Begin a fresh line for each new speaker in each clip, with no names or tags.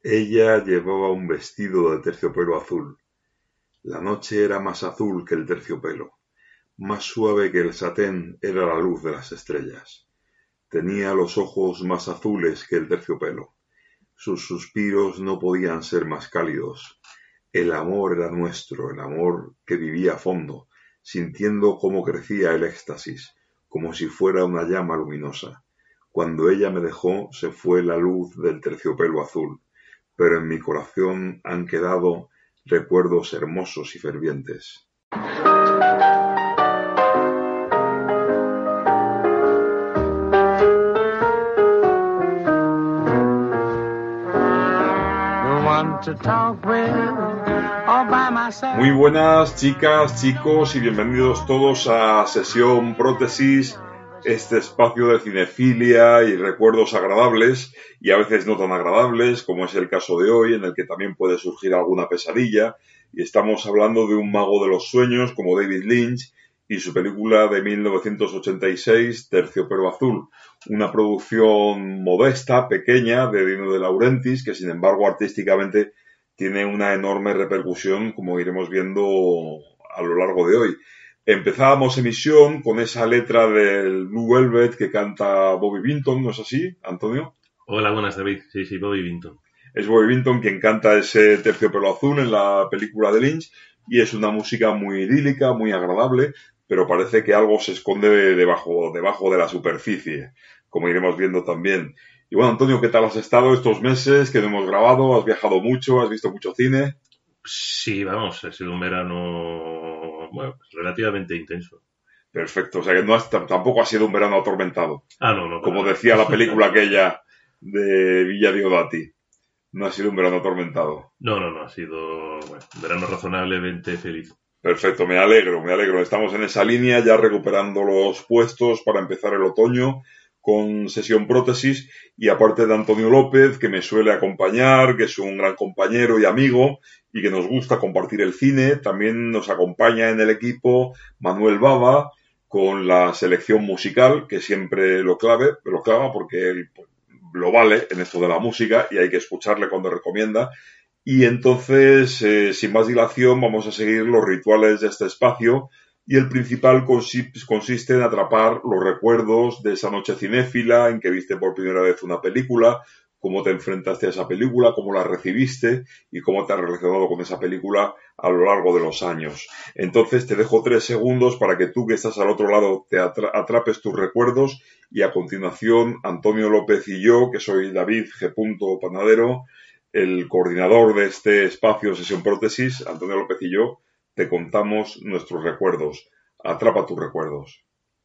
Ella llevaba un vestido de terciopelo azul. La noche era más azul que el terciopelo, más suave que el satén era la luz de las estrellas. Tenía los ojos más azules que el terciopelo. Sus suspiros no podían ser más cálidos. El amor era nuestro, el amor que vivía a fondo, sintiendo cómo crecía el éxtasis, como si fuera una llama luminosa. Cuando ella me dejó, se fue la luz del terciopelo azul, pero en mi corazón han quedado recuerdos hermosos y fervientes. Muy buenas chicas, chicos y bienvenidos todos a Sesión Prótesis, este espacio de cinefilia y recuerdos agradables y a veces no tan agradables, como es el caso de hoy, en el que también puede surgir alguna pesadilla, y estamos hablando de un mago de los sueños como David Lynch y su película de 1986, Terciopelo Azul, una producción modesta, pequeña, de Dino De Laurentiis, que sin embargo artísticamente tiene una enorme repercusión, como iremos viendo a lo largo de hoy. Empezábamos emisión con esa letra del Blue Velvet que canta Bobby Vinton, ¿no es así, Antonio?
Hola, buenas, David. Sí, Bobby Vinton.
Es Bobby Vinton quien canta ese Terciopelo Azul en la película de Lynch y es una música muy idílica, muy agradable, pero parece que algo se esconde debajo de la superficie, como iremos viendo también. Y bueno, Antonio, ¿qué tal has estado estos meses que no hemos grabado? ¿Has viajado mucho? ¿Has visto mucho cine?
Sí, vamos, ha sido un verano, bueno, pues relativamente intenso.
Perfecto, o sea que tampoco ha sido un verano atormentado.
No.
Como decía la película aquella de Villa Diodati, no ha sido un verano atormentado.
No, ha sido un verano razonablemente feliz.
Perfecto, me alegro. Estamos en esa línea ya recuperando los puestos para empezar el otoño con Sesión Prótesis y aparte de Antonio López, que me suele acompañar, que es un gran compañero y amigo y que nos gusta compartir el cine, también nos acompaña en el equipo Manuel Baba con la selección musical, que siempre lo clava porque él lo vale en esto de la música y hay que escucharle cuando recomienda. Y entonces, sin más dilación, vamos a seguir los rituales de este espacio y el principal consiste en atrapar los recuerdos de esa noche cinéfila en que viste por primera vez una película, cómo te enfrentaste a esa película, cómo la recibiste y cómo te has relacionado con esa película a lo largo de los años. Entonces te dejo 3 segundos para que tú que estás al otro lado te atrapes tus recuerdos y a continuación Antonio López y yo, que soy David G. Panadero, el coordinador de este espacio Sesión Prótesis, Antonio López y yo, te contamos nuestros recuerdos. Atrapa tus recuerdos.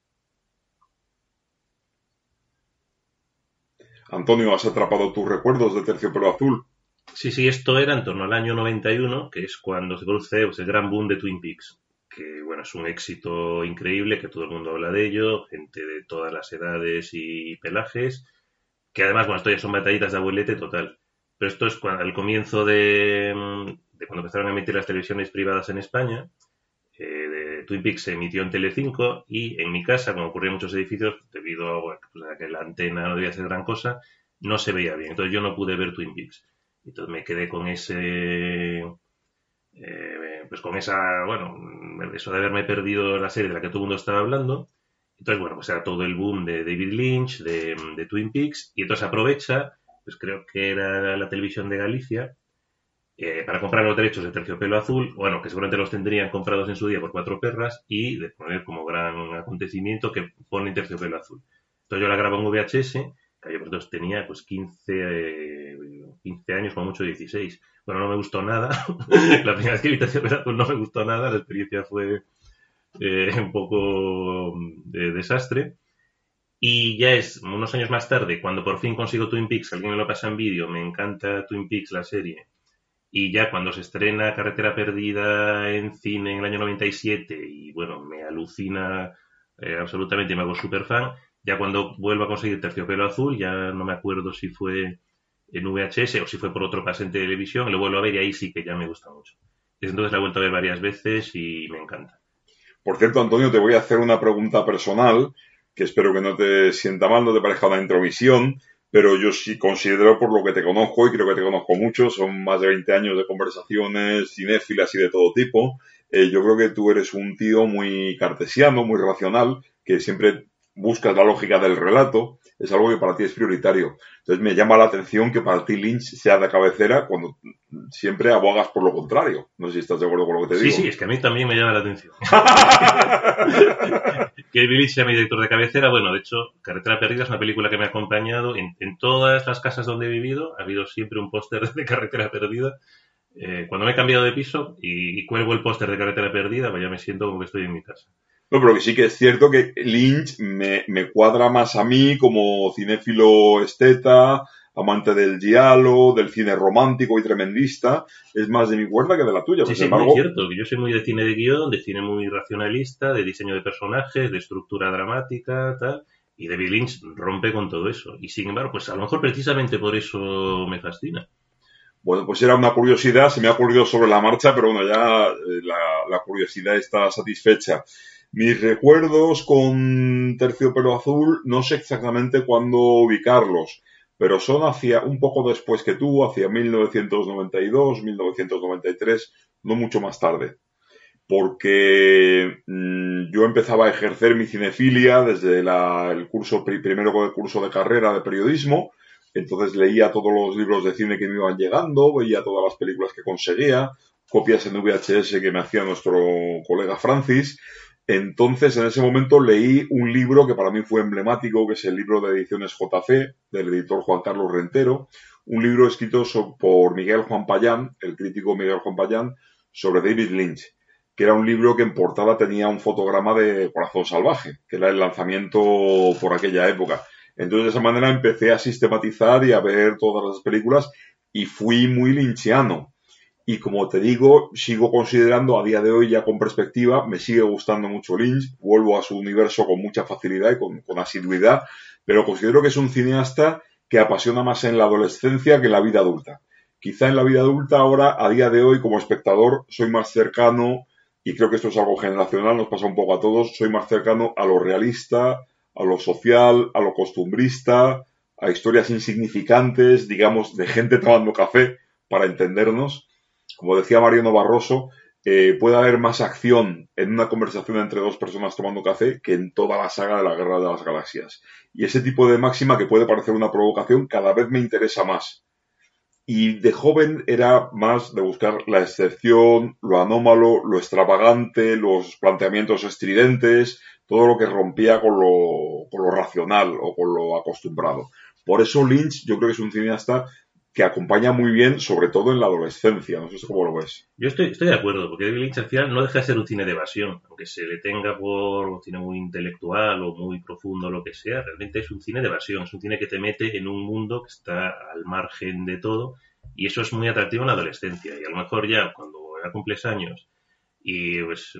Antonio, ¿has atrapado tus recuerdos de Terciopelo Azul?
Sí, esto era en torno al año 91, que es cuando se produce el gran boom de Twin Peaks, que bueno, es un éxito increíble, que todo el mundo habla de ello, gente de todas las edades y pelajes, que además, bueno, esto ya son batallitas de abuelete total. Pero esto es al comienzo de cuando empezaron a emitir las televisiones privadas en España. De Twin Peaks se emitió en Telecinco y en mi casa, como ocurría en muchos edificios, debido a que la antena no debía hacer gran cosa, no se veía bien. Entonces yo no pude ver Twin Peaks. Entonces me quedé con pues con eso de haberme perdido la serie de la que todo el mundo estaba hablando. Entonces, bueno, pues era todo el boom de David Lynch, de Twin Peaks, y entonces aprovecha, pues creo que era la televisión de Galicia, para comprar los derechos de Terciopelo Azul, bueno, que seguramente los tendrían comprados en su día por 4 perras, y de poner como gran acontecimiento que ponen Terciopelo Azul. Entonces yo la grabo en VHS, que yo por entonces tenía pues 15 años, como mucho 16. Bueno, no me gustó nada. La primera vez que vi Terciopelo Azul no me gustó nada, la experiencia fue un poco de desastre. Y ya es unos años más tarde, cuando por fin consigo Twin Peaks, alguien me lo pasa en vídeo, me encanta Twin Peaks, la serie. Y ya cuando se estrena Carretera Perdida en cine en el año 97 y bueno, me alucina absolutamente, me hago súper fan. Ya cuando vuelvo a conseguir Terciopelo Azul, ya no me acuerdo si fue en VHS o si fue por otro pase en televisión, lo vuelvo a ver y ahí sí que ya me gusta mucho. Desde entonces la he vuelto a ver varias veces y me encanta.
Por cierto, Antonio, te voy a hacer una pregunta personal, que espero que no te sienta mal, no te parezca una intromisión, pero yo sí considero, por lo que te conozco, y creo que te conozco mucho, son más de 20 años de conversaciones cinéfilas y de todo tipo, yo creo que tú eres un tío muy cartesiano, muy racional, que siempre buscas la lógica del relato, es algo que para ti es prioritario. Entonces me llama la atención que para ti Lynch sea de cabecera cuando siempre abogas por lo contrario. No sé si estás de acuerdo con lo que te
Sí,
digo.
sí, es que a mí también me llama la atención. Que David Lynch sea mi director de cabecera, bueno, de hecho, Carretera Perdida es una película que me ha acompañado en todas las casas donde he vivido. Ha habido siempre un póster de Carretera Perdida. Cuando me he cambiado de piso y cuelgo el póster de Carretera Perdida, pues ya me siento como que estoy en mi casa.
No, pero que sí que es cierto que Lynch me cuadra más a mí como cinéfilo esteta, amante del giallo, del cine romántico y tremendista. Es más de mi cuerda que de la tuya.
Sí,
Pero sin
sí, muy
embargo,
cierto. Que yo soy muy de cine de guión, de cine muy racionalista, de diseño de personajes, de estructura dramática, tal. Y David Lynch rompe con todo eso. Y sin embargo, pues a lo mejor precisamente por eso me fascina.
bueno, pues era una curiosidad, se me ha ocurrido sobre la marcha, pero bueno, ya la curiosidad está satisfecha. Mis recuerdos con Terciopelo Azul, no sé exactamente cuándo ubicarlos, pero son hacia un poco después que tú, hacia 1992, 1993, no mucho más tarde. Porque yo empezaba a ejercer mi cinefilia desde el curso, primero el curso de carrera de periodismo, entonces leía todos los libros de cine que me iban llegando, veía todas las películas que conseguía, copias en VHS que me hacía nuestro colega Francis. Entonces, en ese momento leí un libro que para mí fue emblemático, que es el libro de ediciones JC, del editor Juan Carlos Rentero, un libro escrito por Miguel Juan Payán, el crítico Miguel Juan Payán, sobre David Lynch, que era un libro que en portada tenía un fotograma de Corazón Salvaje, que era el lanzamiento por aquella época. Entonces, de esa manera empecé a sistematizar y a ver todas las películas y fui muy lynchiano. Y como te digo, sigo considerando a día de hoy, ya con perspectiva, me sigue gustando mucho Lynch, vuelvo a su universo con mucha facilidad y con asiduidad, pero considero que es un cineasta que apasiona más en la adolescencia que en la vida adulta. Quizá en la vida adulta ahora, a día de hoy, como espectador, soy más cercano, y creo que esto es algo generacional, nos pasa un poco a todos, soy más cercano a lo realista, a lo social, a lo costumbrista, a historias insignificantes, digamos, de gente tomando café, para entendernos. Como decía Mariano Barroso, puede haber más acción en una conversación entre dos personas tomando café que en toda la saga de la Guerra de las Galaxias. Y ese tipo de máxima, que puede parecer una provocación, cada vez me interesa más. Y de joven era más de buscar la excepción, lo anómalo, lo extravagante, los planteamientos estridentes, todo lo que rompía con lo racional o con lo acostumbrado. Por eso Lynch yo creo que es un cineasta que acompaña muy bien, sobre todo en la adolescencia. No sé cómo lo ves.
Yo estoy de acuerdo, porque David Lynch al final no deja de ser un cine de evasión, aunque se le tenga por un cine muy intelectual o muy profundo o lo que sea, realmente es un cine de evasión, es un cine que te mete en un mundo que está al margen de todo, y eso es muy atractivo en la adolescencia, y a lo mejor ya cuando ya cumples años y pues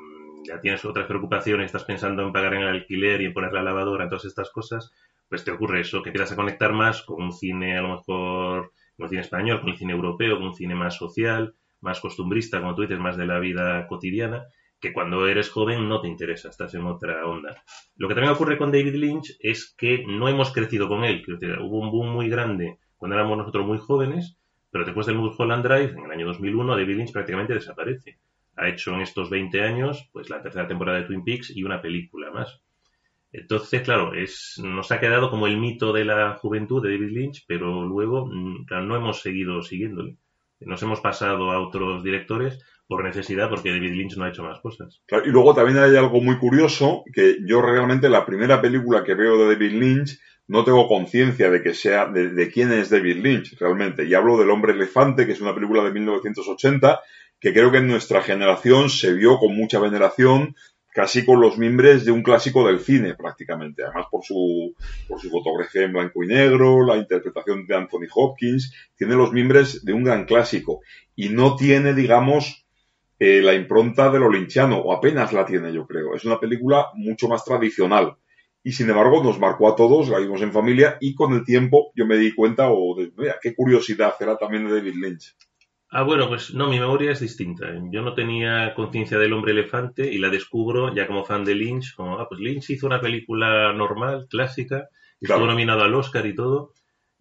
ya tienes otras preocupaciones, estás pensando en pagar en el alquiler y en poner la lavadora, en todas estas cosas, pues te ocurre eso, que empiezas a conectar más con un cine a lo mejor, con el cine español, con el cine europeo, con un cine más social, más costumbrista, como tú dices, más de la vida cotidiana, que cuando eres joven no te interesa, estás en otra onda. Lo que también ocurre con David Lynch es que no hemos crecido con él. Hubo un boom muy grande cuando éramos nosotros muy jóvenes, pero después del Mulholland Drive, en el año 2001, David Lynch prácticamente desaparece. Ha hecho en estos 20 años pues la tercera temporada de Twin Peaks y una película más. Entonces, claro, nos ha quedado como el mito de la juventud de David Lynch, pero luego claro, no hemos seguido siguiéndole. Nos hemos pasado a otros directores por necesidad, porque David Lynch no ha hecho más cosas.
Claro, y luego también hay algo muy curioso, que yo realmente la primera película que veo de David Lynch no tengo conciencia de que sea de quién es David Lynch realmente. Y hablo del Hombre Elefante, que es una película de 1980, que creo que en nuestra generación se vio con mucha veneración, casi con los mimbres de un clásico del cine prácticamente. Además por su fotografía en blanco y negro, la interpretación de Anthony Hopkins, tiene los mimbres de un gran clásico. Y no tiene, digamos, la impronta de lo lynchiano, o apenas la tiene, yo creo. Es una película mucho más tradicional. Y sin embargo nos marcó a todos, la vimos en familia, y con el tiempo yo me di cuenta, mira, qué curiosidad era también de David Lynch.
Ah, bueno, pues no, mi memoria es distinta. Yo no tenía conciencia del Hombre Elefante y la descubro ya como fan de Lynch, como, pues Lynch hizo una película normal, clásica, estuvo
Claro.
nominado al Oscar y todo,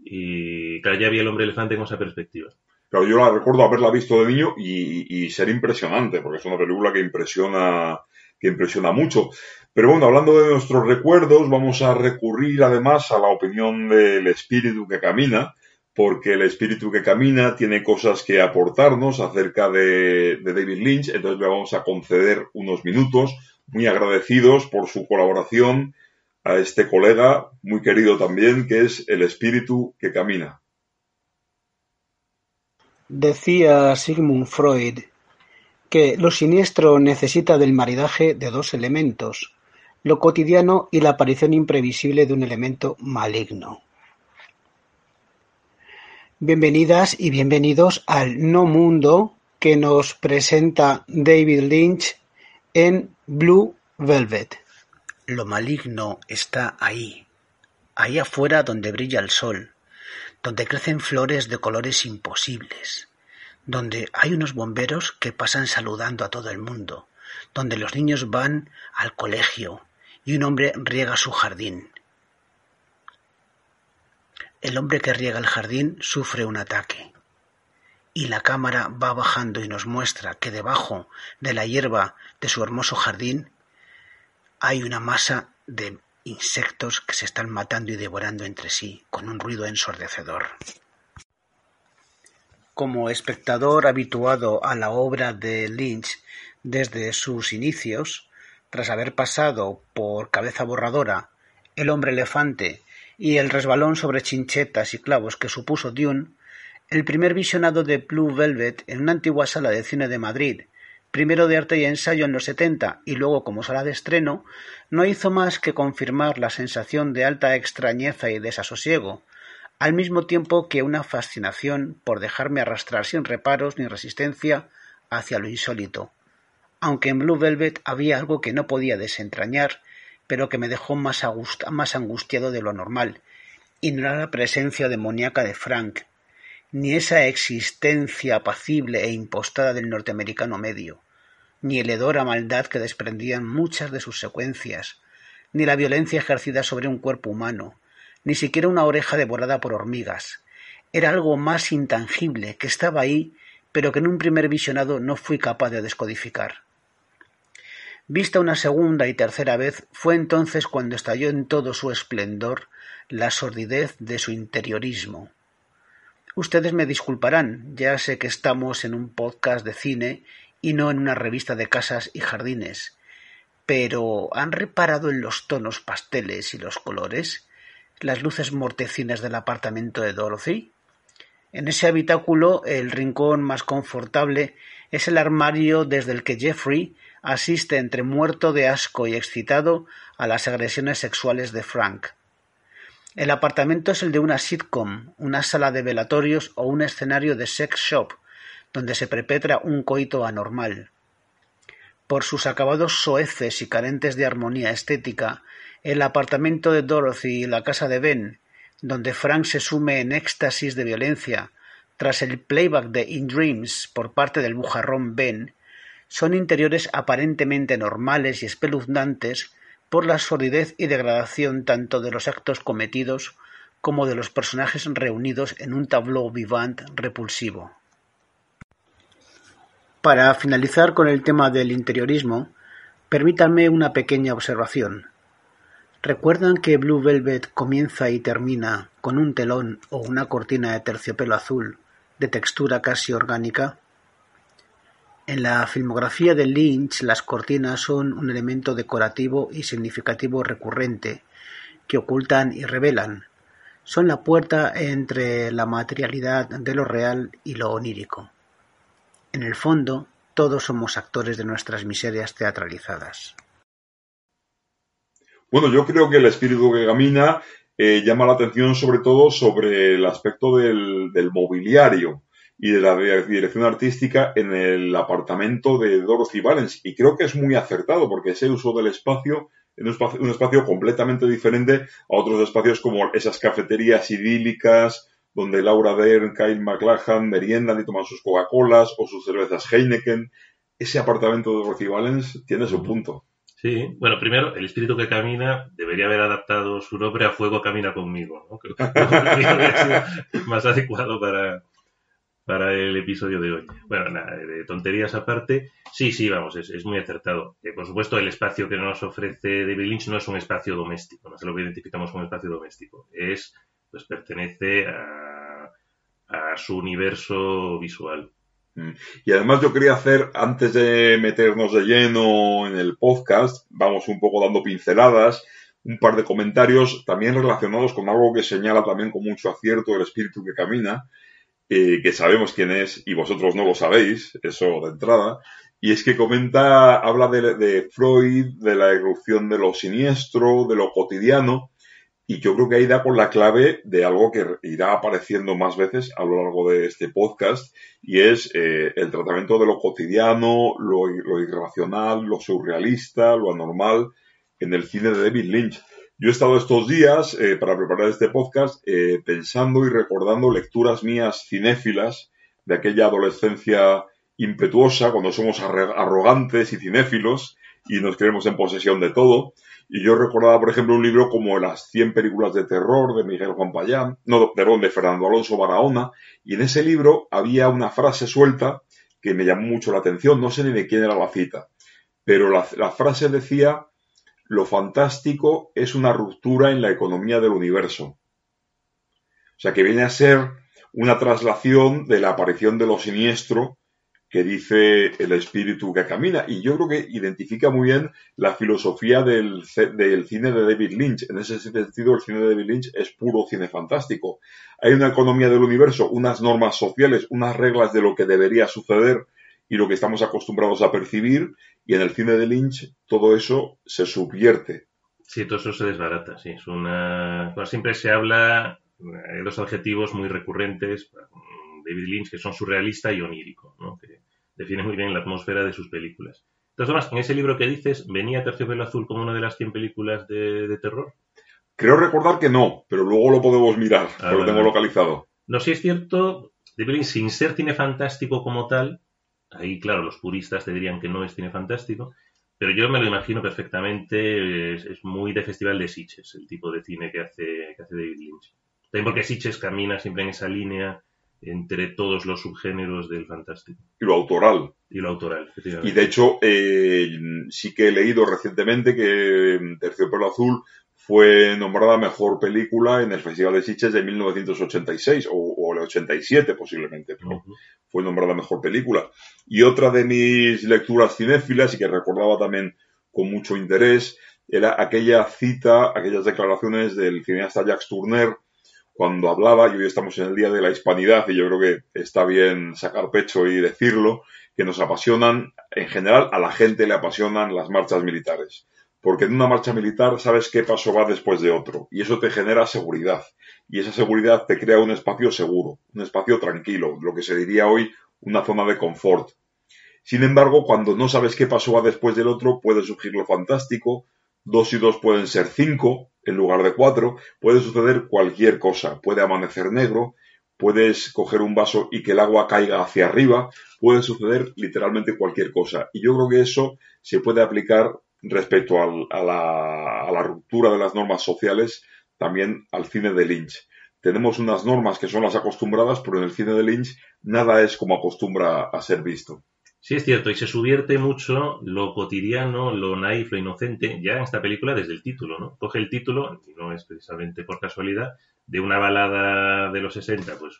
Y claro, ya vi El hombre elefante con esa perspectiva.
Claro, yo la recuerdo haberla visto de niño y ser impresionante, porque es una película que impresiona mucho. Pero bueno, hablando de nuestros recuerdos, vamos a recurrir además a la opinión del espíritu que camina, porque el espíritu que camina tiene cosas que aportarnos acerca de David Lynch, entonces le vamos a conceder unos minutos, muy agradecidos por su colaboración a este colega, muy querido también, que es el espíritu que camina.
Decía Sigmund Freud que lo siniestro necesita del maridaje de dos elementos, lo cotidiano y la aparición imprevisible de un elemento maligno. Bienvenidas y bienvenidos al no mundo que nos presenta David Lynch en Blue Velvet. Lo maligno está ahí afuera donde brilla el sol, donde crecen flores de colores imposibles, donde hay unos bomberos que pasan saludando a todo el mundo, donde los niños van al colegio y un hombre riega su jardín. El hombre que riega el jardín sufre un ataque y la cámara va bajando y nos muestra que debajo de la hierba de su hermoso jardín hay una masa de insectos que se están matando y devorando entre sí con un ruido ensordecedor. Como espectador habituado a la obra de Lynch desde sus inicios, tras haber pasado por Cabeza borradora, El hombre elefante y el resbalón sobre chinchetas y clavos que supuso Dune, el primer visionado de Blue Velvet en una antigua sala de cine de Madrid, primero de arte y ensayo en los 70 y luego como sala de estreno, no hizo más que confirmar la sensación de alta extrañeza y desasosiego, al mismo tiempo que una fascinación por dejarme arrastrar sin reparos ni resistencia hacia lo insólito, aunque en Blue Velvet había algo que no podía desentrañar, pero que me dejó más angustiado de lo normal, y no era la presencia demoníaca de Frank, ni esa existencia apacible e impostada del norteamericano medio, ni el hedor a maldad que desprendían muchas de sus secuencias, ni la violencia ejercida sobre un cuerpo humano, ni siquiera una oreja devorada por hormigas. Era algo más intangible que estaba ahí, pero que en un primer visionado no fui capaz de descodificar. Vista una segunda y tercera vez, fue entonces cuando estalló en todo su esplendor la sordidez de su interiorismo. Ustedes me disculparán, ya sé que estamos en un podcast de cine y no en una revista de casas y jardines, pero ¿han reparado en los tonos pasteles y los colores? ¿Las luces mortecinas del apartamento de Dorothy? En ese habitáculo, el rincón más confortable es el armario desde el que Jeffrey asiste entre muerto de asco y excitado a las agresiones sexuales de Frank. El apartamento es el de una sitcom, una sala de velatorios o un escenario de sex shop, donde se perpetra un coito anormal. Por sus acabados soeces y carentes de armonía estética, el apartamento de Dorothy y la casa de Ben, donde Frank se sume en éxtasis de violencia tras el playback de In Dreams por parte del bujarrón Ben, son interiores aparentemente normales y espeluznantes por la sordidez y degradación tanto de los actos cometidos como de los personajes reunidos en un tableau vivant repulsivo. Para finalizar con el tema del interiorismo, permítanme una pequeña observación. ¿Recuerdan que Blue Velvet comienza y termina con un telón o una cortina de terciopelo azul de textura casi orgánica? En la filmografía de Lynch, las cortinas son un elemento decorativo y significativo recurrente que ocultan y revelan. Son la puerta entre la materialidad de lo real y lo onírico. En el fondo, todos somos actores de nuestras miserias teatralizadas.
Bueno, yo creo que el espíritu que camina llama la atención sobre todo sobre el aspecto del mobiliario y de la dirección artística en el apartamento de Dorothy Valens. Y creo que es muy acertado porque ese uso del espacio es un espacio completamente diferente a otros espacios como esas cafeterías idílicas donde Laura Dern, Kyle MacLachlan meriendan y toman sus Coca-Colas o sus cervezas Heineken. Ese apartamento de Dorothy Valens tiene su punto.
Sí, bueno, primero, El espíritu que camina debería haber adaptado su nombre a Fuego camina conmigo, ¿no? Creo que habría sido más adecuado para el episodio de hoy. Bueno, nada, de tonterías aparte, sí, vamos, es muy acertado. Por supuesto, el espacio que nos ofrece David Lynch no es un espacio doméstico, no es lo que identificamos como espacio doméstico. Pues pertenece a su universo visual.
Y además yo quería hacer, antes de meternos de lleno en el podcast, vamos un poco dando pinceladas, un par de comentarios también relacionados con algo que señala también con mucho acierto el espíritu que camina, que sabemos quién es y vosotros no lo sabéis, eso de entrada, y es que habla de Freud, de la irrupción de lo siniestro, de lo cotidiano, y yo creo que ahí da con la clave de algo que irá apareciendo más veces a lo largo de este podcast, y es el tratamiento de lo cotidiano, lo irracional, lo surrealista, lo anormal en el cine de David Lynch. Yo he estado estos días, para preparar este podcast, pensando y recordando lecturas mías cinéfilas de aquella adolescencia impetuosa, cuando somos arrogantes y cinéfilos y nos creemos en posesión de todo. Y yo recordaba, por ejemplo, un libro como Las 100 películas de terror de Miguel Juan Payán, de Fernando Alonso Barahona, y en ese libro había una frase suelta que me llamó mucho la atención, no sé ni de quién era la cita, pero la frase decía: lo fantástico es una ruptura en la economía del universo. O sea, que viene a ser una traslación de la aparición de lo siniestro que dice el espíritu que camina. Y yo creo que identifica muy bien la filosofía del cine de David Lynch. En ese sentido, el cine de David Lynch es puro cine fantástico. Hay una economía del universo, unas normas sociales, unas reglas de lo que debería suceder y lo que estamos acostumbrados a percibir, y en el cine de Lynch todo eso se subvierte.
Sí, todo eso se desbarata, sí. Bueno, siempre se habla de dos adjetivos muy recurrentes, David Lynch, que son surrealista y onírico, ¿no? Que definen muy bien la atmósfera de sus películas. De todas formas, en ese libro que dices, ¿venía Terciopelo Azul como una de las 100 películas de terror?
Creo recordar que no, pero luego lo podemos mirar, porque lo tengo localizado.
No, sí es cierto, David Lynch, sin ser cine fantástico como tal, ahí, claro, los puristas te dirían que no es cine fantástico, pero yo me lo imagino perfectamente, es muy de Festival de Sitges, el tipo de cine que hace David Lynch. También porque Sitges camina siempre en esa línea entre todos los subgéneros del fantástico.
Y lo autoral.
Y lo autoral, efectivamente.
Y de hecho, sí que he leído recientemente que Terciopelo Azul fue nombrada mejor película en el Festival de Sitges de 1986 o el 87 posiblemente, pero fue nombrada mejor película. Y otra de mis lecturas cinéfilas, y que recordaba también con mucho interés, era aquellas declaraciones del cineasta Jacques Tourneur, cuando hablaba, y hoy estamos en el Día de la Hispanidad, y yo creo que está bien sacar pecho y decirlo, que nos apasionan, en general, a la gente le apasionan las marchas militares. Porque en una marcha militar sabes qué paso va después de otro, y eso te genera seguridad. Y esa seguridad te crea un espacio seguro, un espacio tranquilo, lo que se diría hoy una zona de confort. Sin embargo, cuando no sabes qué paso va después del otro, puede surgir lo fantástico, 2 y 2 pueden ser 5 en lugar de 4, puede suceder cualquier cosa, puede amanecer negro, puedes coger un vaso y que el agua caiga hacia arriba, puede suceder literalmente cualquier cosa. Y yo creo que eso se puede aplicar respecto a la ruptura de las normas sociales también al cine de Lynch. Tenemos unas normas que son las acostumbradas, pero en el cine de Lynch nada es como acostumbra a ser visto.
Sí, es cierto, y se subvierte mucho lo cotidiano, lo naif, lo inocente, ya en esta película desde el título, ¿no? Coge el título, y no es precisamente por casualidad, de una balada de los 60, pues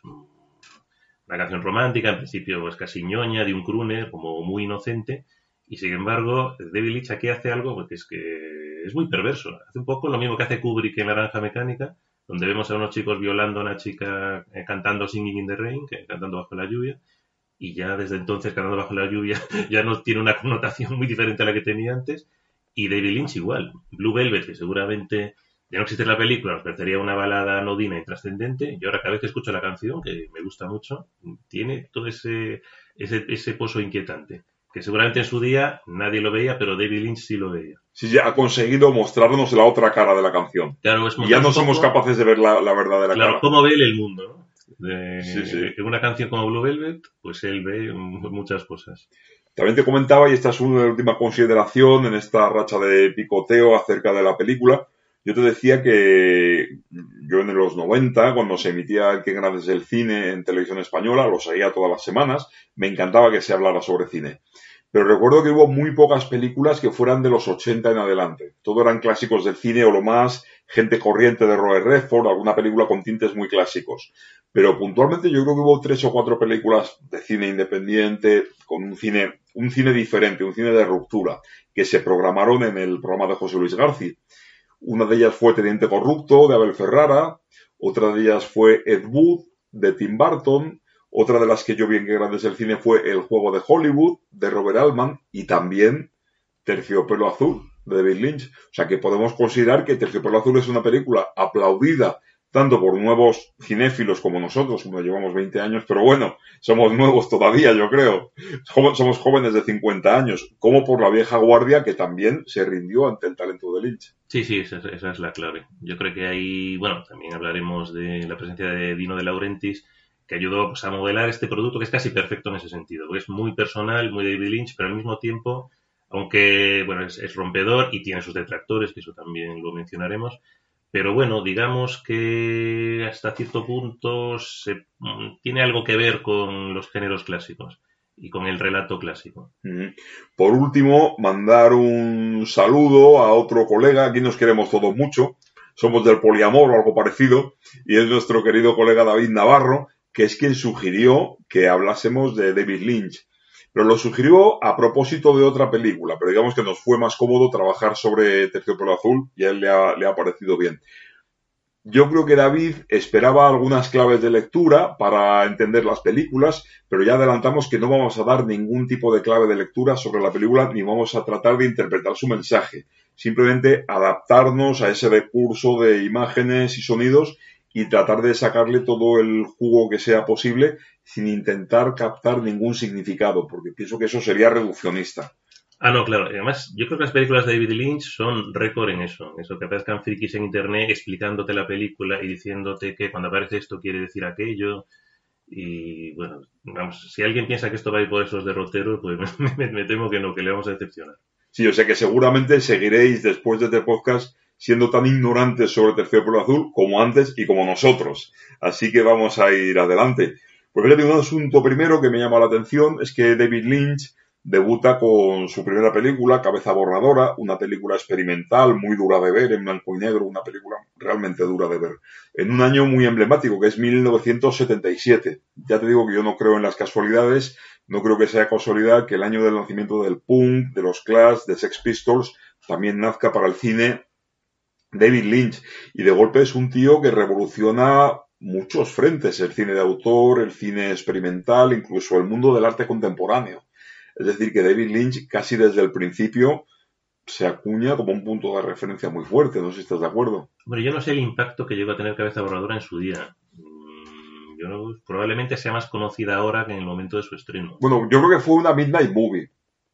una canción romántica, en principio pues casi ñoña, de un crooner, como muy inocente, y sin embargo, David Lynch aquí hace algo porque es que es muy perverso. Hace un poco lo mismo que hace Kubrick en Naranja Mecánica, donde vemos a unos chicos violando a una chica cantando Singing in the Rain, cantando bajo la lluvia, y ya desde entonces Cantando bajo la lluvia ya no tiene una connotación muy diferente a la que tenía antes, y David Lynch igual. Blue Velvet, que seguramente de no existir la película nos parecería una balada anodina y trascendente, y ahora cada vez que escucho la canción, que me gusta mucho, tiene todo ese pozo inquietante, que seguramente en su día nadie lo veía, pero David Lynch sí lo veía.
Sí, ya ha conseguido mostrarnos la otra cara de la canción.
Claro,
y ya no somos capaces de ver la verdadera cara.
Claro, cómo ve él el mundo, ¿no?
Sí.
En una canción como Blue Velvet, pues él ve muchas cosas.
También te comentaba, y esta es una última consideración en esta racha de picoteo acerca de la película, yo te decía que yo en los 90, cuando se emitía el Qué grande es el cine en televisión española, lo seguía todas las semanas, me encantaba que se hablara sobre cine. Pero recuerdo que hubo muy pocas películas que fueran de los 80 en adelante. Todo eran clásicos del cine o lo más gente corriente de Robert Redford, alguna película con tintes muy clásicos. Pero puntualmente yo creo que hubo 3 o 4 películas de cine independiente, con un cine diferente, un cine de ruptura, que se programaron en el programa de José Luis García. Una de ellas fue Teniente Corrupto, de Abel Ferrara. Otra de ellas fue Ed Wood, de Tim Burton. Otra de las que yo vi en Qué grande es el cine fue El juego de Hollywood, de Robert Altman. Y también Terciopelo azul, de David Lynch. O sea que podemos considerar que Terciopelo azul es una película aplaudida tanto por nuevos cinéfilos como nosotros, como llevamos 20 años, pero bueno, somos nuevos todavía, yo creo. Somos jóvenes de 50 años, como por la vieja guardia que también se rindió ante el talento de Lynch.
Sí, sí, esa es la clave. Yo creo que ahí, bueno, también hablaremos de la presencia de Dino De Laurentiis, que ayudó pues, a modelar este producto que es casi perfecto en ese sentido, porque es muy personal, muy David Lynch, pero al mismo tiempo, aunque bueno, es rompedor y tiene sus detractores, que eso también lo mencionaremos, pero bueno, digamos que hasta cierto punto tiene algo que ver con los géneros clásicos y con el relato clásico.
Por último, mandar un saludo a otro colega. Aquí nos queremos todos mucho. Somos del poliamor o algo parecido. Y es nuestro querido colega David Navarro, que es quien sugirió que hablásemos de David Lynch. Pero lo sugirió a propósito de otra película. Pero digamos que nos fue más cómodo trabajar sobre Terciopelo azul y a él le ha parecido bien. Yo creo que David esperaba algunas claves de lectura para entender las películas, pero ya adelantamos que no vamos a dar ningún tipo de clave de lectura sobre la película ni vamos a tratar de interpretar su mensaje. Simplemente adaptarnos a ese recurso de imágenes y sonidos y tratar de sacarle todo el jugo que sea posible sin intentar captar ningún significado, porque pienso que eso sería reduccionista.
Ah, no, claro. Además, yo creo que las películas de David Lynch son récord en eso que aparezcan frikis en internet explicándote la película y diciéndote que cuando aparece esto quiere decir aquello. Y bueno, vamos, si alguien piensa que esto va a ir por esos derroteros, pues me temo que no, que le vamos a decepcionar.
Sí, yo sé que seguramente seguiréis después de este podcast siendo tan ignorantes sobre Terciopelo azul como antes y como nosotros. Así que vamos a ir adelante. Pues fíjate, un asunto primero que me llama la atención es que David Lynch debuta con su primera película, Cabeza borradora, una película experimental muy dura de ver, en blanco y negro, una película realmente dura de ver, en un año muy emblemático, que es 1977. Ya te digo que yo no creo en las casualidades, no creo que sea casualidad que el año del nacimiento del punk, de los Clash, de Sex Pistols, también nazca para el cine David Lynch. Y de golpe es un tío que revoluciona muchos frentes, el cine de autor, el cine experimental, incluso el mundo del arte contemporáneo. Es decir, que David Lynch casi desde el principio se acuña como un punto de referencia muy fuerte. No sé si estás de acuerdo.
Bueno, yo no sé el impacto que llegó a tener Cabeza borradora en su día. Probablemente sea más conocida ahora que en el momento de su estreno.
Bueno, yo creo que fue una midnight movie.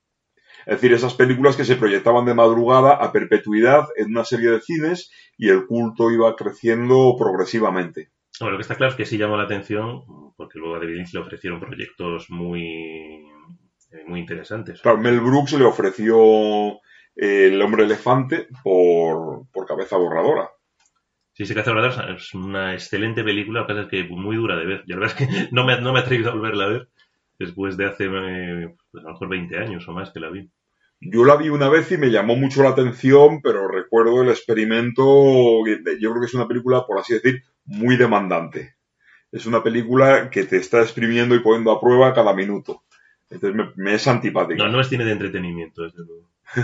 Es decir, esas películas que se proyectaban de madrugada a perpetuidad en una serie de cines y el culto iba creciendo progresivamente.
Bueno, lo que está claro es que sí llamó la atención porque luego a David Lynch le ofrecieron proyectos muy interesantes.
Claro, Mel Brooks le ofreció El hombre elefante por Cabeza borradora.
Sí, Cabeza borradora es una excelente película, lo que pasa es que muy dura de ver. Yo la verdad es que no me he atrevido a volverla a ver después de hace pues a lo mejor 20 años o más que la vi.
Yo la vi una vez y me llamó mucho la atención, pero recuerdo el experimento. Yo creo que es una película, por así decir, muy demandante. Es una película que te está exprimiendo y poniendo a prueba cada minuto. Entonces me es antipática.
No es cine de entretenimiento, desde luego.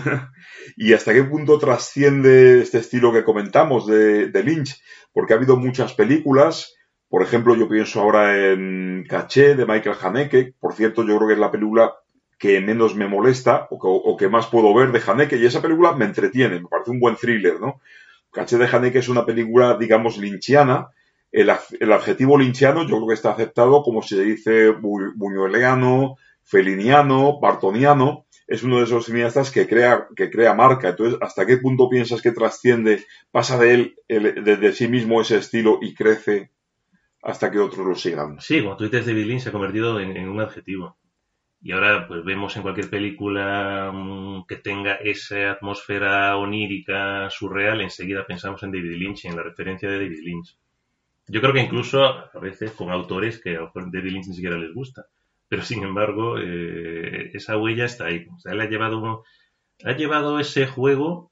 ¿Y hasta qué punto trasciende este estilo que comentamos de Lynch? Porque ha habido muchas películas. Por ejemplo, yo pienso ahora en Caché, de Michael Haneke. Por cierto, yo creo que es la película que menos me molesta o que más puedo ver de Haneke. Y esa película me entretiene, me parece un buen thriller, ¿no? Caché de Haneke es una película, digamos, lynchiana. El adjetivo lynchiano yo creo que está aceptado como se dice buñueliano, feliniano, bartoniano. Es uno de esos cineastas que crea marca. Entonces, ¿hasta qué punto piensas que trasciende, pasa de él, de sí mismo ese estilo y crece hasta que otros lo sigan?
Sí, como tú dices, David Lynch se ha convertido en un adjetivo. Y ahora pues vemos en cualquier película que tenga esa atmósfera onírica, surreal, enseguida pensamos en David Lynch y en la referencia de David Lynch. Yo creo que incluso a veces con autores que a lo mejor David Lynch ni siquiera les gusta. Pero sin embargo, esa huella está ahí. O sea, él ha llevado ese juego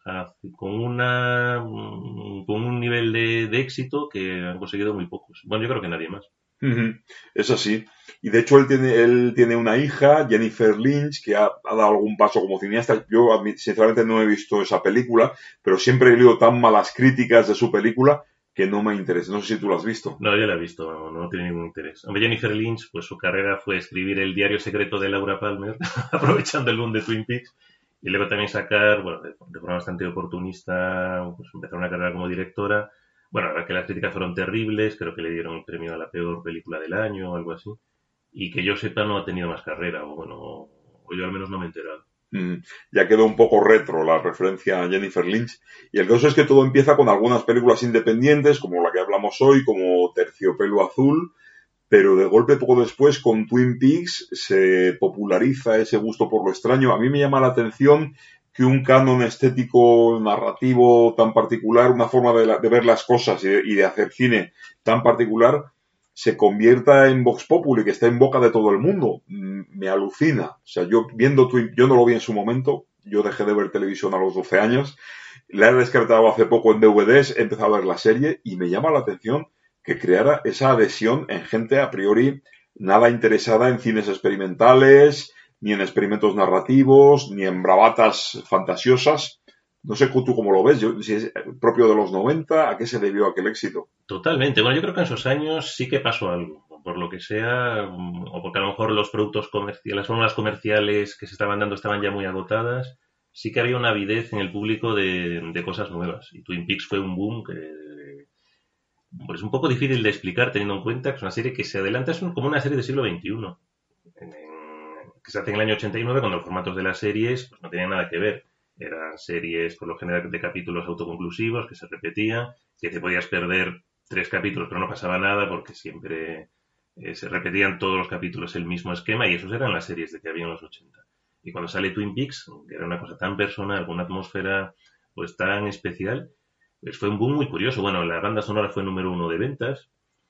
con un nivel de éxito que han conseguido muy pocos. Bueno, yo creo que nadie más.
Ujú. Es así. Y de hecho él tiene una hija, Jennifer Lynch, que ha dado algún paso como cineasta. Yo sinceramente no he visto esa película, pero siempre he leído tan malas críticas de su película que no me interesa. No sé si tú la has visto.
No, yo la he visto, no tiene ningún interés. Hombre, Jennifer Lynch, pues su carrera fue escribir el diario secreto de Laura Palmer, aprovechando el boom de Twin Peaks, y luego también sacar, bueno, de forma bastante oportunista, pues empezar una carrera como directora. Bueno, la verdad que las críticas fueron terribles, creo que le dieron el premio a la peor película del año o algo así, y que yo sepa no ha tenido más carrera, o bueno, o yo al menos no me he enterado.
Ya quedó un poco retro la referencia a Jennifer Lynch. Y el caso es que todo empieza con algunas películas independientes, como la que hablamos hoy, como Terciopelo Azul, pero de golpe poco después con Twin Peaks se populariza ese gusto por lo extraño. A mí me llama la atención que un canon estético narrativo tan particular, una forma de ver las cosas y de hacer cine tan particular, se convierta en Vox Populi, que está en boca de todo el mundo. Me alucina. O sea, yo no lo vi en su momento, yo dejé de ver televisión a los 12 años, la he descartado hace poco en DVDs, he empezado a ver la serie y me llama la atención que creara esa adhesión en gente a priori nada interesada en cines experimentales, ni en experimentos narrativos, ni en bravatas fantasiosas. No sé tú cómo lo ves, si es propio de los 90, ¿a qué se debió aquel éxito?
Totalmente. Bueno, yo creo que en esos años sí que pasó algo, por lo que sea, o porque a lo mejor los productos comerciales, las fórmulas comerciales que se estaban dando estaban ya muy agotadas. Sí que había una avidez en el público de cosas nuevas. Y Twin Peaks fue un boom que pues es un poco difícil de explicar teniendo en cuenta que es una serie que se adelanta, es como una serie del siglo XXI, que se hace en el año 89 cuando los formatos de las series pues no tenían nada que ver. Eran series por lo general de capítulos autoconclusivos que se repetían, que te podías perder 3 capítulos pero no pasaba nada porque siempre se repetían todos los capítulos el mismo esquema y esos eran las series de que había en los 80. Y cuando sale Twin Peaks, que era una cosa tan personal, con una atmósfera pues tan especial, pues fue un boom muy curioso. Bueno, la banda sonora fue número 1 de ventas.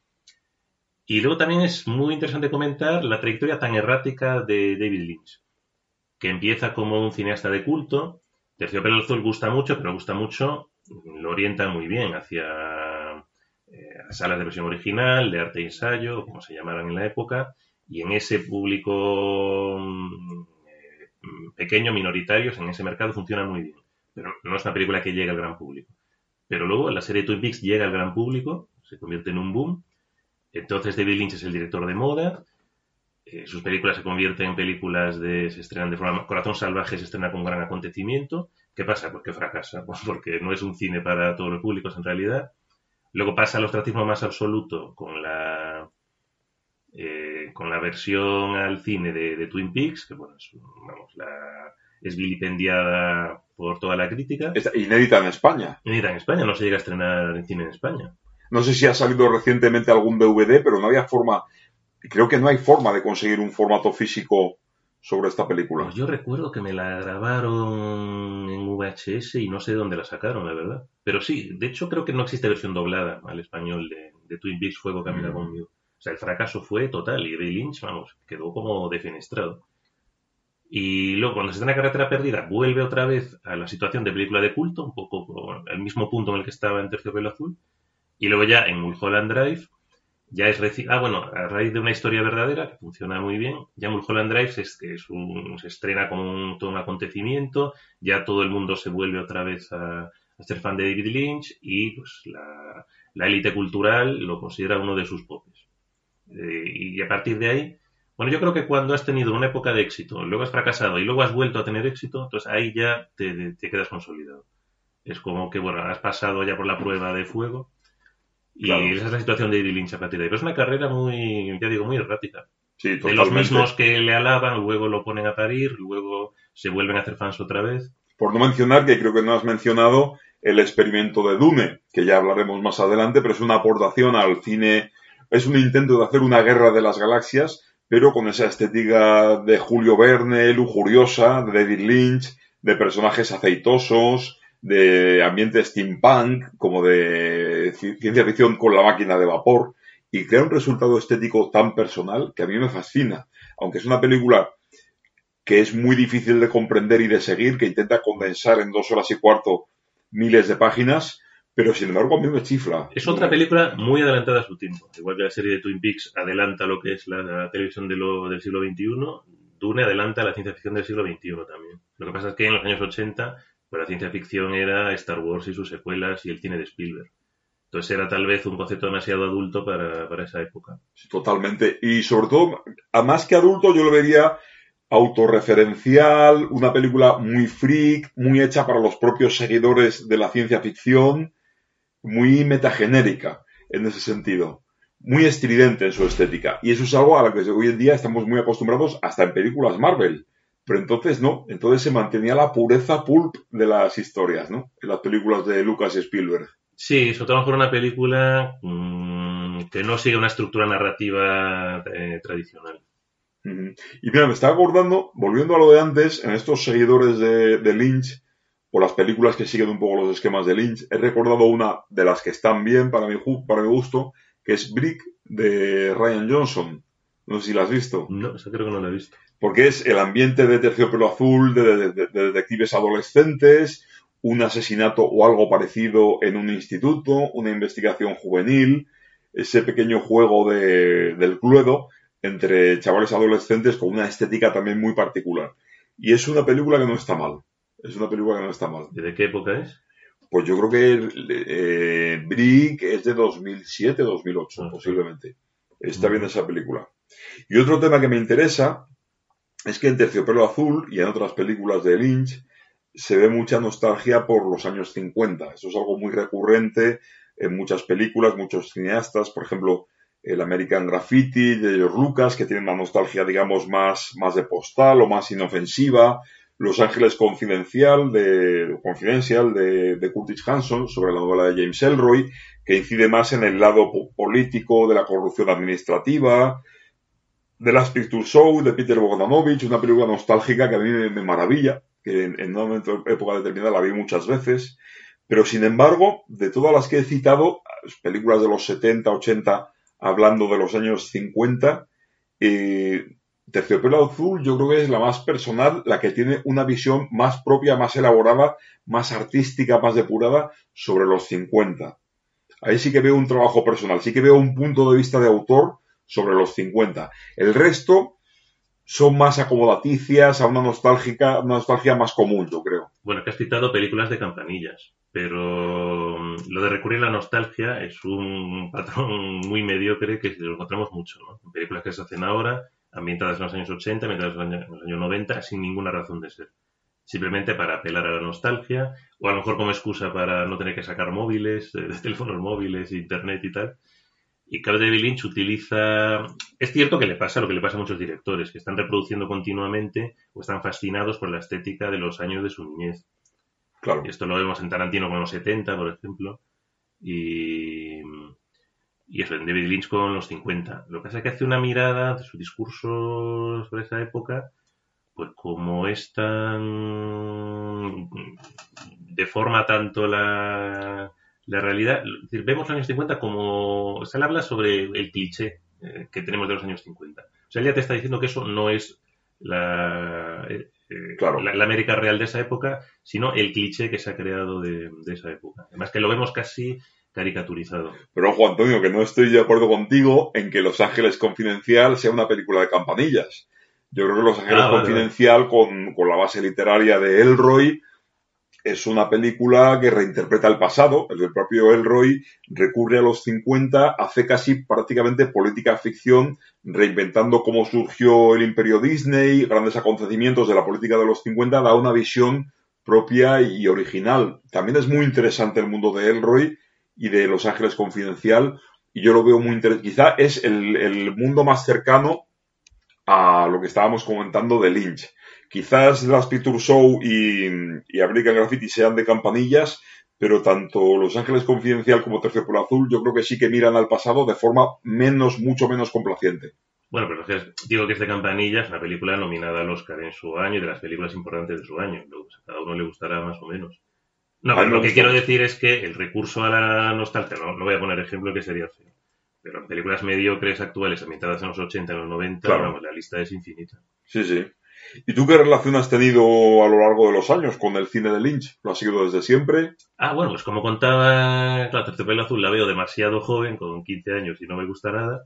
Y luego también es muy interesante comentar la trayectoria tan errática de David Lynch, que empieza como un cineasta de culto. Terciopelo Azul gusta mucho, pero gusta mucho, lo orienta muy bien hacia salas de versión original, de arte e ensayo, como se llamaran en la época, y en ese público pequeño, minoritarios, en ese mercado funciona muy bien. Pero no es una película que llegue al gran público. Pero luego la serie Twin Peaks llega al gran público, se convierte en un boom. Entonces David Lynch es el director de moda. Sus películas se convierten en películas se estrenan de forma... Corazón Salvaje se estrena con un gran acontecimiento. ¿Qué pasa? Pues que fracasa, pues porque no es un cine para todos los públicos en realidad. Luego pasa al ostracismo más absoluto con la versión al cine de Twin Peaks, que bueno, es vilipendiada por toda la crítica.
Está inédita en España.
Inédita en España, no se llega a estrenar en cine en España.
No sé si ha salido recientemente algún DVD, pero no había forma, creo que no hay forma de conseguir un formato físico sobre esta película.
Pues yo recuerdo que me la grabaron en VHS y no sé de dónde la sacaron, la verdad. Pero sí, de hecho creo que no existe versión doblada al español de Twin Peaks Fuego Camina Conmigo. O sea, el fracaso fue total y David Lynch, vamos, quedó como defenestrado. Y luego, cuando se está en la carretera perdida, vuelve otra vez a la situación de película de culto, un poco al mismo punto en el que estaba en Terciopelo Azul. Y luego ya en Mulholland Drive, ya es a raíz de una historia verdadera, que funciona muy bien, ya Mulholland Drive se estrena como todo un acontecimiento, ya todo el mundo se vuelve otra vez a ser fan de David Lynch y pues la élite cultural lo considera uno de sus popes. Y a partir de ahí, bueno, yo creo que cuando has tenido una época de éxito, luego has fracasado y luego has vuelto a tener éxito, entonces ahí ya te quedas consolidado. Es como que, bueno, has pasado ya por la prueba de fuego y claro, esa es la situación de David Lynch a partir de ahí. Pero es una carrera muy, ya digo, muy errática.
Sí,
de los mismos que le alaban, luego lo ponen a parir, luego se vuelven a hacer fans otra vez.
Por no mencionar, que creo que no has mencionado, el experimento de Dune, que ya hablaremos más adelante, pero es una aportación al cine, es un intento de hacer una guerra de las galaxias, pero con esa estética de Julio Verne, lujuriosa, de David Lynch, de personajes aceitosos, de ambiente steampunk, como de ciencia ficción con la máquina de vapor, y crea un resultado estético tan personal que a mí me fascina. Aunque es una película que es muy difícil de comprender y de seguir, que intenta condensar en 2 horas y cuarto miles de páginas, pero sin embargo a mí me chifla.
Es otra película muy adelantada a su tiempo. Igual que la serie de Twin Peaks adelanta lo que es la televisión del siglo XXI, Dune adelanta la ciencia ficción del siglo XXI también. Lo que pasa es que en los años 80 pues la ciencia ficción era Star Wars y sus secuelas y el cine de Spielberg. Entonces era tal vez un concepto demasiado adulto para esa época.
Totalmente. Y sobre todo, a más que adulto, yo lo vería autorreferencial, una película muy freak, muy hecha para los propios seguidores de la ciencia ficción, muy metagenérica en ese sentido, muy estridente en su estética. Y eso es algo a lo que hoy en día estamos muy acostumbrados hasta en películas Marvel. Pero entonces no, entonces se mantenía la pureza pulp de las historias, ¿no? En las películas de Lucas y Spielberg.
Sí, sobre todo mejor una película que no sigue una estructura narrativa tradicional.
Y mira, me estaba acordando, volviendo a lo de antes, en estos seguidores de Lynch, o las películas que siguen un poco los esquemas de Lynch, he recordado una de las que están bien para mi gusto, que es Brick, de Rian Johnson. No sé si la has visto.
No, esa creo que no la he visto.
Porque es el ambiente de Terciopelo Azul, de detectives adolescentes, un asesinato o algo parecido en un instituto, una investigación juvenil, ese pequeño juego del Cluedo entre chavales adolescentes con una estética también muy particular. Y es una película que no está mal. Es una película que no está mal.
¿De qué época es?
Pues yo creo que Brick es de 2007, 2008, posiblemente. Está bien esa película. Y otro tema que me interesa es que en Terciopelo Azul y en otras películas de Lynch se ve mucha nostalgia por los años 50. Eso es algo muy recurrente en muchas películas, muchos cineastas. Por ejemplo, el American Graffiti de George Lucas, que tiene una nostalgia, digamos, más de postal o más inofensiva. Los Ángeles Confidential de Curtis Hanson, sobre la novela de James Ellroy, que incide más en el lado político de la corrupción administrativa. The Last Picture Show de Peter Bogdanovich, una película nostálgica que a mí me maravilla, que en una época determinada la vi muchas veces. Pero sin embargo, de todas las que he citado, películas de los 70, 80, hablando de los años 50, Terciopelo Azul yo creo que es la más personal, la que tiene una visión más propia, más elaborada, más artística, más depurada sobre los 50. Ahí sí que veo un trabajo personal, sí que veo un punto de vista de autor sobre los 50. El resto son más acomodaticias, a una nostalgia más común, yo creo.
Bueno, que has citado películas de campanillas, pero lo de recurrir a la nostalgia es un patrón muy mediocre que lo encontramos mucho, ¿no? En películas que se hacen ahora, ambientadas en los años 80, ambientadas en los años 90, sin ninguna razón de ser. Simplemente para apelar a la nostalgia, o a lo mejor como excusa para no tener que sacar móviles, de teléfonos móviles, internet y tal. Y claro, David Lynch utiliza... Es cierto que le pasa lo que le pasa a muchos directores, que están reproduciendo continuamente o están fascinados por la estética de los años de su niñez.
Claro.
Y esto lo vemos en Tarantino con los 70, por ejemplo. Y eso, en David Lynch con los 50. Lo que pasa es que hace una mirada de su discurso sobre esa época, pues como es tan... deforma tanto la realidad. Es decir, vemos los años 50 como... O sea, él habla sobre el cliché que tenemos de los años 50. O sea, él ya te está diciendo que eso no es la América real de esa época, sino el cliché que se ha creado de esa época. Además que lo vemos casi caricaturizado.
Pero ojo, Antonio, que no estoy de acuerdo contigo en que Los Ángeles Confidencial sea una película de campanillas. Yo creo que Los Ángeles Confidencial, vale. Con la base literaria de Ellroy, es una película que reinterpreta el pasado. El propio Ellroy recurre a los 50, hace casi prácticamente política ficción, reinventando cómo surgió el imperio Disney, grandes acontecimientos de la política de los 50, da una visión propia y original. También es muy interesante el mundo de Ellroy y de Los Ángeles Confidencial, y yo lo veo muy interesante. Quizá es el mundo más cercano a lo que estábamos comentando de Lynch. Quizás Last Picture Show y American Graffiti sean de campanillas, pero tanto Los Ángeles Confidencial como Terciopelo Azul yo creo que sí que miran al pasado de forma mucho menos complaciente.
Bueno, pero digo que es de Campanilla, es una película nominada al Oscar en su año y de las películas importantes de su año. Luego, pues, a cada uno le gustará más o menos. No,
A mí
pero
me
lo que
gusta
quiero
mucho.
decir es que el recurso a la nostalgia, no voy a poner ejemplo que sería feo, pero en películas mediocres actuales ambientadas en los 80, en los 90,
Claro,
vamos, la lista es infinita.
sí, sí. ¿Y tú qué relación has tenido a lo largo de los años con el cine de Lynch? ¿Lo has seguido desde siempre?
Bueno, pues como contaba, claro, Terciopelo Azul la veo demasiado joven, con 15 años y no me gusta nada.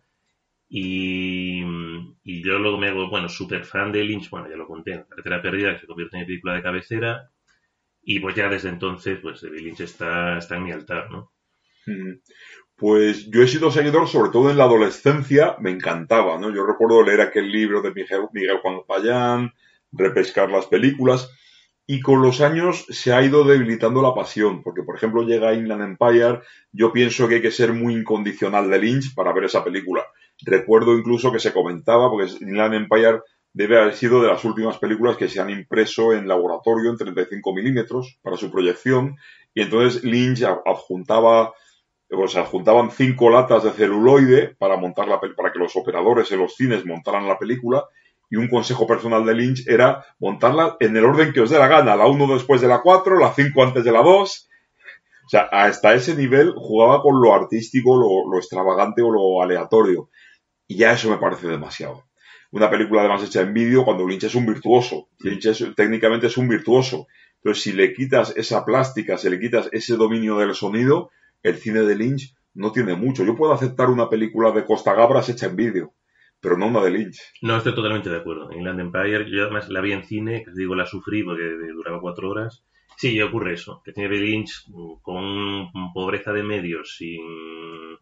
Y, y yo luego me hago, bueno, súper fan de Lynch, bueno, ya lo conté, en Carretera Perdida, que se convierte en mi película de cabecera. Y pues ya desde entonces, pues David Lynch está en mi altar, ¿no?
Mm. Pues yo he sido seguidor, sobre todo en la adolescencia, me encantaba, ¿no? Yo recuerdo leer aquel libro de Miguel Juan Payán, repescar las películas, y con los años se ha ido debilitando la pasión, porque por ejemplo llega Inland Empire, yo pienso que hay que ser muy incondicional de Lynch para ver esa película. Recuerdo incluso que se comentaba, porque Inland Empire debe haber sido de las últimas películas que se han impreso en laboratorio en 35 milímetros para su proyección, y entonces Lynch adjuntaba, o sea, juntaban 5 latas de celuloide para montar para que los operadores en los cines montaran la película, y un consejo personal de Lynch era montarla en el orden que os dé la gana, la 1 después de la 4, la 5 antes de la 2. O sea, hasta ese nivel jugaba con lo artístico, lo extravagante o lo aleatorio. Y ya eso me parece demasiado. Una película además hecha en vídeo cuando Lynch es un virtuoso.
Sí.
Técnicamente es un virtuoso. Entonces, si le quitas esa plástica, si le quitas ese dominio del sonido, el cine de Lynch no tiene mucho. Yo puedo aceptar una película de Costa Gabras hecha en vídeo, pero no una de Lynch.
No, estoy totalmente de acuerdo. Inland Empire, yo además la vi en cine, que digo, la sufrí porque duraba 4 horas. Sí, y ocurre eso, que tiene Lynch con pobreza de medios, sin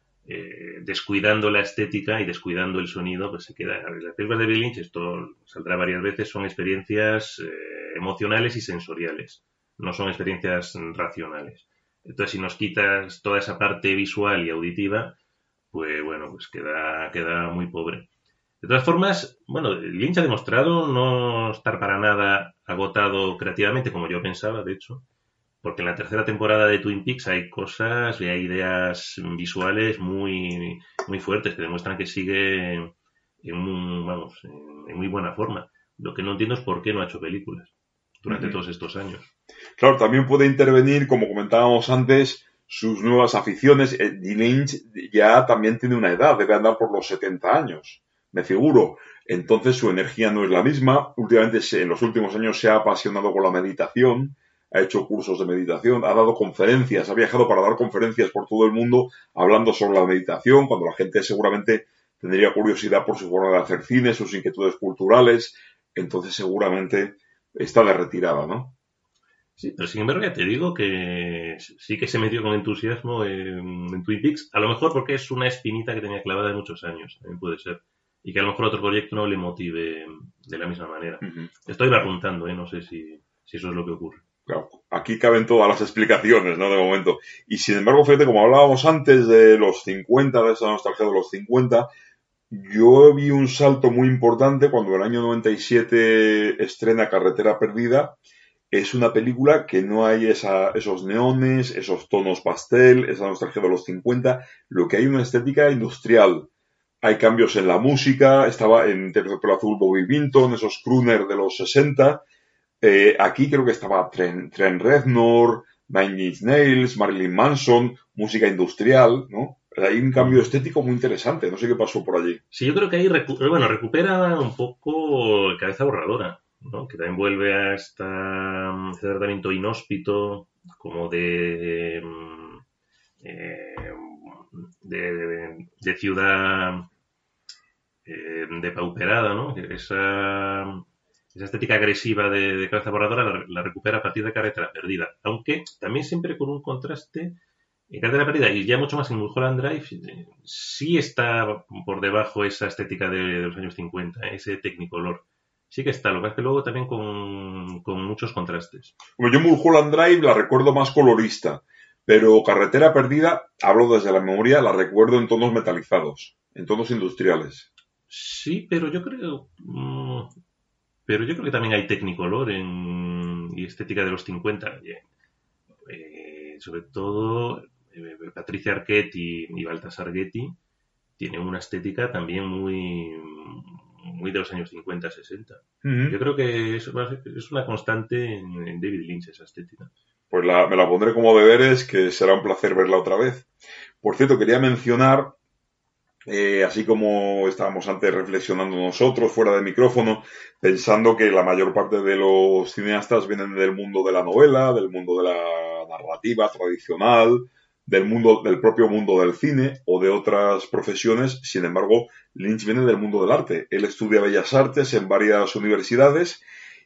descuidando la estética y descuidando el sonido, pues se queda. Las películas de Bill Lynch, esto saldrá varias veces, son experiencias emocionales y sensoriales, no son experiencias racionales. Entonces, si nos quitas toda esa parte visual y auditiva, pues bueno, pues queda muy pobre. De todas formas, bueno, Lynch ha demostrado no estar para nada agotado creativamente, como yo pensaba, de hecho, porque en la tercera temporada de Twin Peaks hay cosas y hay ideas visuales muy fuertes que demuestran que sigue en muy buena forma. Lo que no entiendo es por qué no ha hecho películas durante
Uh-huh.
todos estos años.
Claro, también puede intervenir, como comentábamos antes, sus nuevas aficiones. Lynch ya también tiene una edad, debe andar por los 70 años, me figuro. Entonces su energía no es la misma. Últimamente, en los últimos años, se ha apasionado con la meditación, ha hecho cursos de meditación, ha dado conferencias, ha viajado para dar conferencias por todo el mundo hablando sobre la meditación, cuando la gente seguramente tendría curiosidad por su forma de hacer cine, sus inquietudes culturales. Entonces seguramente está de retirada, ¿no?
Sí, pero sin embargo ya te digo que sí que se metió con entusiasmo en Twin Peaks, a lo mejor porque es una espinita que tenía clavada de muchos años, también puede ser, y que a lo mejor otro proyecto no le motive de la misma manera.
Uh-huh.
Estoy preguntando, no sé si eso es lo que ocurre.
Claro, aquí caben todas las explicaciones, ¿no? De momento. Y sin embargo, fíjate, como hablábamos antes de los 50, de esa nostalgia de los 50, yo vi un salto muy importante cuando en el año 97 estrena Carretera Perdida. Es una película que no hay esos neones, esos tonos pastel, esa nostalgia de los 50, lo que hay una estética industrial. Hay cambios en la música, estaba en Terciopelo Azul Bobby Vinton, esos crooners de los 60. Aquí creo que estaba Trent Reznor, Nine Inch Nails, Marilyn Manson, música industrial, ¿no? Hay un cambio estético muy interesante, no sé qué pasó por allí.
Sí, yo creo que ahí recupera un poco Cabeza Borradora, ¿no? Que también vuelve a este tratamiento inhóspito, como eh, de ciudad depauperada, ¿no? Esa estética agresiva de Cabeza Borradora la recupera a partir de Carretera Perdida, aunque también siempre con un contraste. En Carretera Perdida y ya mucho más en Mulholland Drive, sí está por debajo esa estética de los años 50, ese Technicolor. Sí que está, lo que pasa es que luego también con muchos contrastes.
Bueno, yo Mulholland Drive la recuerdo más colorista, pero Carretera Perdida, hablo desde la memoria, la recuerdo en tonos metalizados, en tonos industriales.
Sí, pero yo creo que también hay Technicolor y estética de los 50. Sobre todo Patricia Arquette y Baltasar Getty tiene una estética también muy de los años 50, 60.
Ujú.
Yo creo que es una constante en David Lynch, esa estética.
Pues me la pondré como deberes, que será un placer verla otra vez. Por cierto, quería mencionar, así como estábamos antes reflexionando nosotros fuera de micrófono, pensando que la mayor parte de los cineastas vienen del mundo de la novela, del mundo de la narrativa tradicional, del propio mundo del cine o de otras profesiones. Sin embargo, Lynch viene del mundo del arte. Él estudia Bellas Artes en varias universidades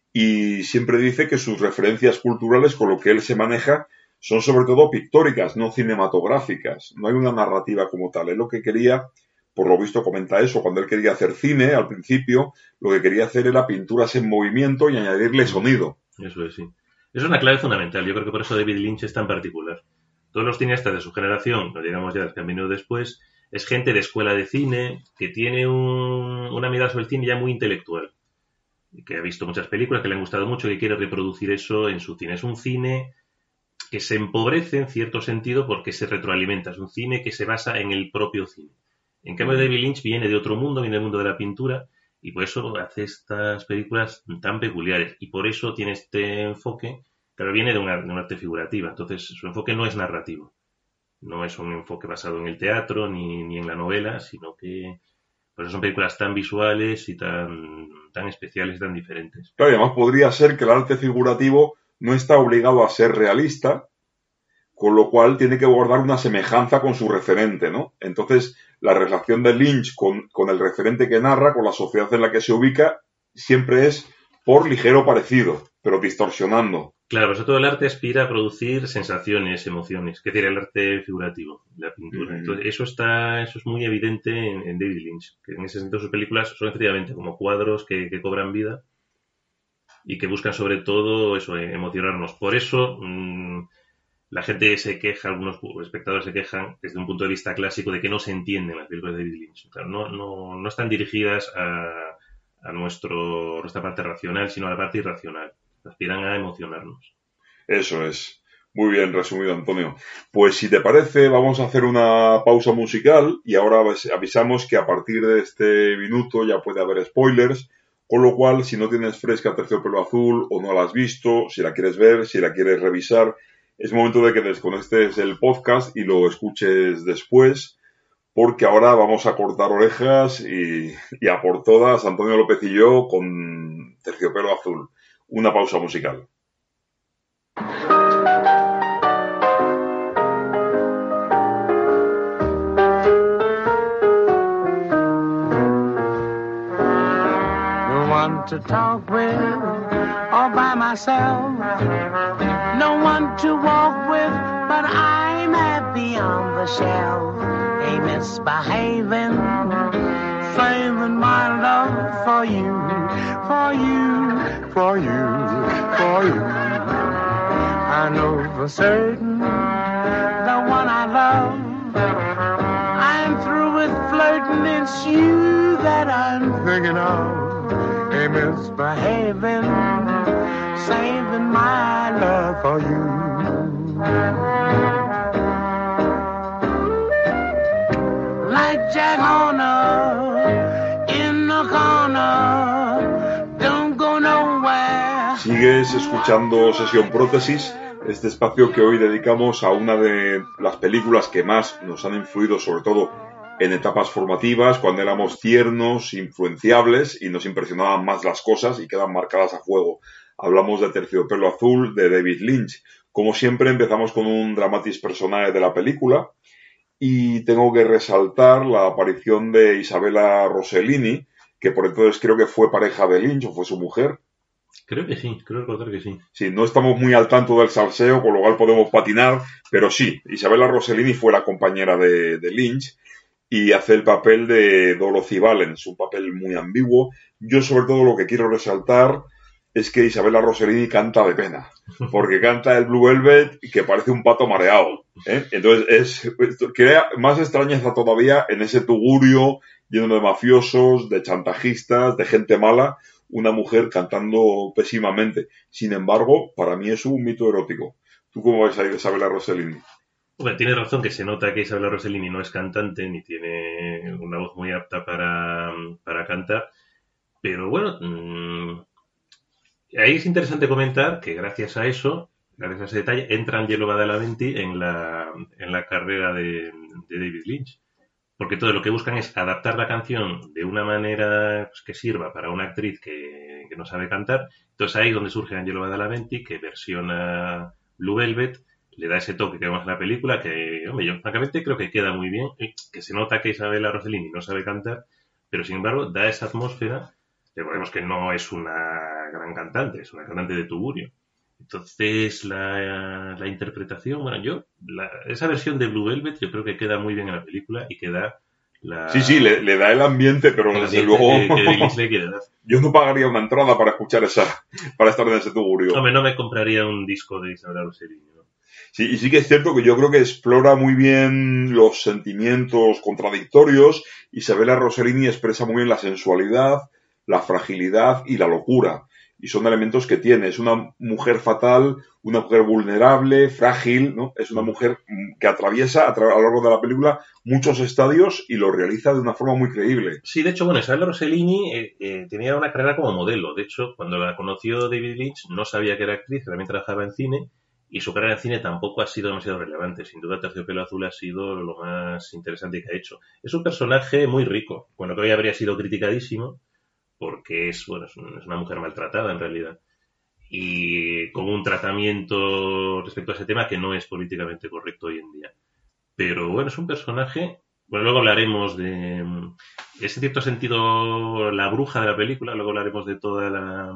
y siempre dice que sus referencias culturales con lo que él se maneja son sobre todo pictóricas, no cinematográficas. No hay una narrativa como tal. Él lo que quería, por lo visto comenta eso, cuando él quería hacer cine al principio, lo que quería hacer era pinturas en movimiento y añadirle sonido.
Eso es, sí. Eso es una clave fundamental. Yo creo que por eso David Lynch es tan particular. Todos los cineastas de su generación, no digamos ya los que han venido después, es gente de escuela de cine que tiene una mirada sobre el cine ya muy intelectual. Que ha visto muchas películas, que le han gustado mucho, que quiere reproducir eso en su cine. Es un cine que se empobrece en cierto sentido porque se retroalimenta. Es un cine que se basa en el propio cine. En cambio, David Lynch viene de otro mundo, viene del mundo de la pintura, y por eso hace estas películas tan peculiares. Y por eso tiene este enfoque, pero viene de un arte figurativa. Entonces, su enfoque no es narrativo. No es un enfoque basado en el teatro ni en la novela, sino que por eso son películas tan visuales y tan especiales y tan diferentes.
Claro, y además podría ser que el arte figurativo no está obligado a ser realista, con lo cual tiene que guardar una semejanza con su referente, ¿no? Entonces, la relación de Lynch con el referente que narra, con la sociedad en la que se ubica, siempre es por ligero parecido, pero distorsionando.
Claro, por eso todo el arte aspira a producir sensaciones, emociones, que tiene el arte figurativo, la pintura. Entonces, eso es muy evidente en David Lynch, que en ese sentido sus películas son efectivamente como cuadros que cobran vida y que buscan sobre todo eso, emocionarnos. Por eso la gente se queja, algunos espectadores se quejan desde un punto de vista clásico de que no se entienden las películas de David Lynch. Claro, no están dirigidas a nuestra parte racional, sino a la parte irracional. Aspiran a emocionarnos.
Eso es. Muy bien resumido, Antonio. Pues si te parece, vamos a hacer una pausa musical y ahora avisamos que a partir de este minuto ya puede haber spoilers, con lo cual, si no tienes fresca Terciopelo Azul o no la has visto, si la quieres ver, si la quieres revisar, es momento de que desconectes el podcast y lo escuches después, porque ahora vamos a cortar orejas y a por todas, Antonio López y yo, con Terciopelo Azul. Una pausa musical.
No one to talk with, all by myself. No one to walk with, but I'm happy on the shelf. Ain't misbehaving, saving my love for you, for you, for you, for you. I know for certain the one I love. I'm through with flirting, it's you that I'm thinking of. Ain't misbehaving, saving my love for you. Like Jack Horner in the corner, don't go nowhere.
Sigues escuchando Sesión Prótesis, este espacio que hoy dedicamos a una de las películas que más nos han influido, sobre todo en etapas formativas, cuando éramos tiernos, influenciables y nos impresionaban más las cosas y quedan marcadas a fuego. Hablamos de Terciopelo Azul, de David Lynch. Como siempre, empezamos con un dramatis personae de la película y tengo que resaltar la aparición de Isabella Rossellini, que por entonces creo que fue pareja de Lynch o fue su mujer.
Creo que sí, creo recordar que sí.
Sí, no estamos muy al tanto del salseo, con lo cual podemos patinar, pero sí, Isabella Rossellini fue la compañera de Lynch y hace el papel de Dorothy Valens, un papel muy ambiguo. Yo sobre todo lo que quiero resaltar es que Isabella Rossellini canta de pena, porque canta el Blue Velvet que parece un pato mareado, ¿eh? Entonces crea más extrañeza todavía en ese tugurio lleno de mafiosos, de chantajistas, de gente mala, una mujer cantando pésimamente. Sin embargo, para mí es un mito erótico. ¿Tú cómo ves a Isabella Rossellini?
Bueno, tiene razón que se nota que Isabella Rossellini no es cantante ni tiene una voz muy apta para cantar, pero bueno, ahí es interesante comentar que gracias a eso, gracias a ese detalle, entra Angelo Badalamenti en la carrera de David Lynch. Porque todo lo que buscan es adaptar la canción de una manera pues, que sirva para una actriz que no sabe cantar. Entonces ahí es donde surge Angelo Badalamenti, que versiona Blue Velvet, le da ese toque que vemos en la película, que, hombre, yo francamente creo que queda muy bien, que se nota que Isabella Rossellini no sabe cantar, pero sin embargo da esa atmósfera. Recordemos que no es una gran cantante, es una cantante de tugurio. Entonces, la interpretación, bueno, esa versión de Blue Velvet yo creo que queda muy bien en la película y que da
Sí, le da el ambiente, pero desde luego
que Lynch le quiere dar.
yo no pagaría una entrada para escuchar para estar en ese tugurio.
Hombre, no me compraría un disco de Isabella Rossellini, ¿no?
Sí, y sí que es cierto que yo creo que explora muy bien los sentimientos contradictorios. Isabella Rossellini expresa muy bien la sensualidad, la fragilidad y la locura. Y son elementos que tiene. Es una mujer fatal, una mujer vulnerable, frágil, ¿no? Es una mujer que atraviesa a lo largo de la película muchos estadios y lo realiza de una forma muy creíble.
Sí, de hecho, bueno, Isabella Rossellini tenía una carrera como modelo. De hecho, cuando la conoció David Lynch, no sabía que era actriz, también trabajaba en cine. Y su carrera en cine tampoco ha sido demasiado relevante. Sin duda, Terciopelo Azul ha sido lo más interesante que ha hecho. Es un personaje muy rico. Bueno, que hoy habría sido criticadísimo, porque es una mujer maltratada en realidad. Y con un tratamiento respecto a ese tema que no es políticamente correcto hoy en día. Pero bueno, es un personaje. Bueno, luego hablaremos de. Es en cierto sentido la bruja de la película. Luego hablaremos de toda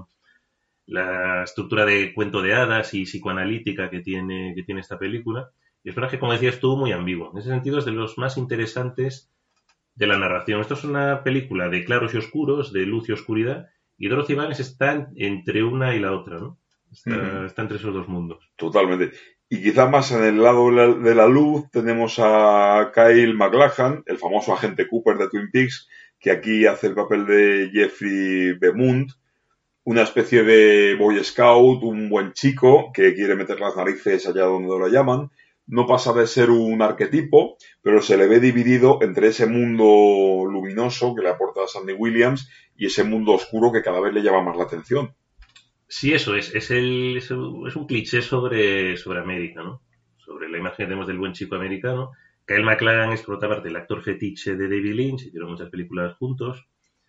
la estructura de cuento de hadas y psicoanalítica que tiene esta película. Y el personaje, como decías tú, muy ambiguo. En ese sentido es de los más interesantes de la narración. Esto es una película de claros y oscuros, de luz y oscuridad, y Dorothy Vance está entre una y la otra, ¿no? Está entre esos dos mundos.
Totalmente. Y quizá más en el lado de la luz tenemos a Kyle MacLachlan, el famoso agente Cooper de Twin Peaks, que aquí hace el papel de Jeffrey Beaumont, una especie de Boy Scout, un buen chico que quiere meter las narices allá donde lo llaman. No pasa de ser un arquetipo, pero se le ve dividido entre ese mundo luminoso que le aporta Sandy Williams y ese mundo oscuro que cada vez le llama más la atención.
Sí, eso es. Es un cliché sobre América, ¿no? Sobre la imagen que tenemos del buen chico americano. Kyle MacLachlan es, por otra parte, el actor fetiche de David Lynch. Hicieron muchas películas juntos.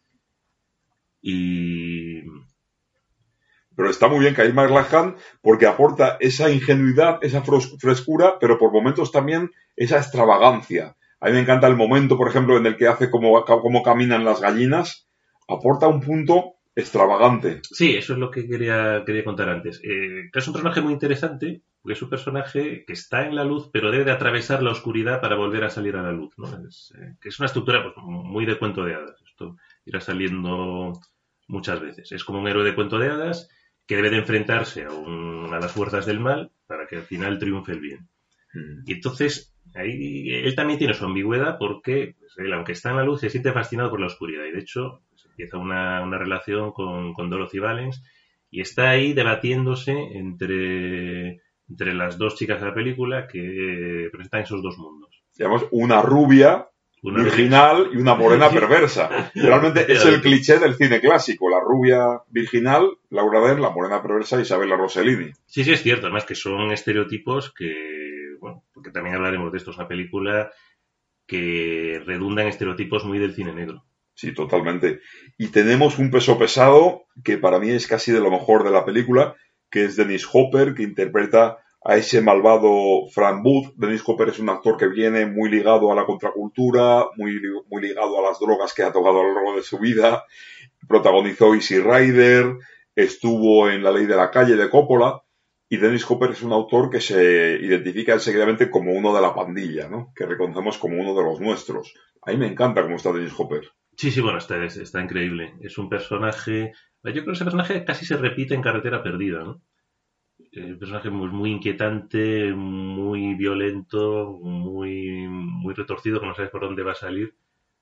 Pero está muy bien Kyle MacLachlan porque aporta esa ingenuidad, esa frescura, pero por momentos también esa extravagancia. A mí me encanta el momento, por ejemplo, en el que hace cómo caminan las gallinas. Aporta un punto extravagante.
Sí, eso es lo que quería contar antes. Es un personaje muy interesante, porque es un personaje que está en la luz, pero debe de atravesar la oscuridad para volver a salir a la luz, ¿no? Que es una estructura pues, muy de cuento de hadas. Esto irá saliendo muchas veces. Es como un héroe de cuento de hadas que debe de enfrentarse a las fuerzas del mal para que al final triunfe el bien. Y entonces, ahí él también tiene su ambigüedad porque pues, él, aunque está en la luz, se siente fascinado por la oscuridad. Y de hecho, pues, empieza una relación con Dorothy Valens y está ahí debatiéndose entre las dos chicas de la película que presentan esos dos mundos.
Digamos, una rubia virginal y una morena perversa. Realmente es el cliché del cine clásico. La rubia virginal, Laura Dern, la morena perversa, Isabella Rossellini.
Sí, es cierto. Además que son estereotipos que, bueno, porque también hablaremos de esto. Es una película que redunda en estereotipos muy del cine negro.
Sí, totalmente. Y tenemos un peso pesado que para mí es casi de lo mejor de la película, que es Dennis Hopper, que interpreta a ese malvado Frank Booth. Dennis Hopper es un actor que viene muy ligado a la contracultura, muy ligado a las drogas que ha tocado a lo largo de su vida. Protagonizó Easy Rider, estuvo en La ley de la calle de Coppola, y Dennis Hopper es un autor que se identifica enseguidamente como uno de la pandilla, ¿no? Que reconocemos como uno de los nuestros. A mí me encanta cómo está Dennis Hopper.
Sí, bueno, está increíble. Es un personaje... Yo creo que ese personaje casi se repite en Carretera Perdida, ¿no? Un personaje muy inquietante, muy violento, muy retorcido, que no sabes por dónde va a salir.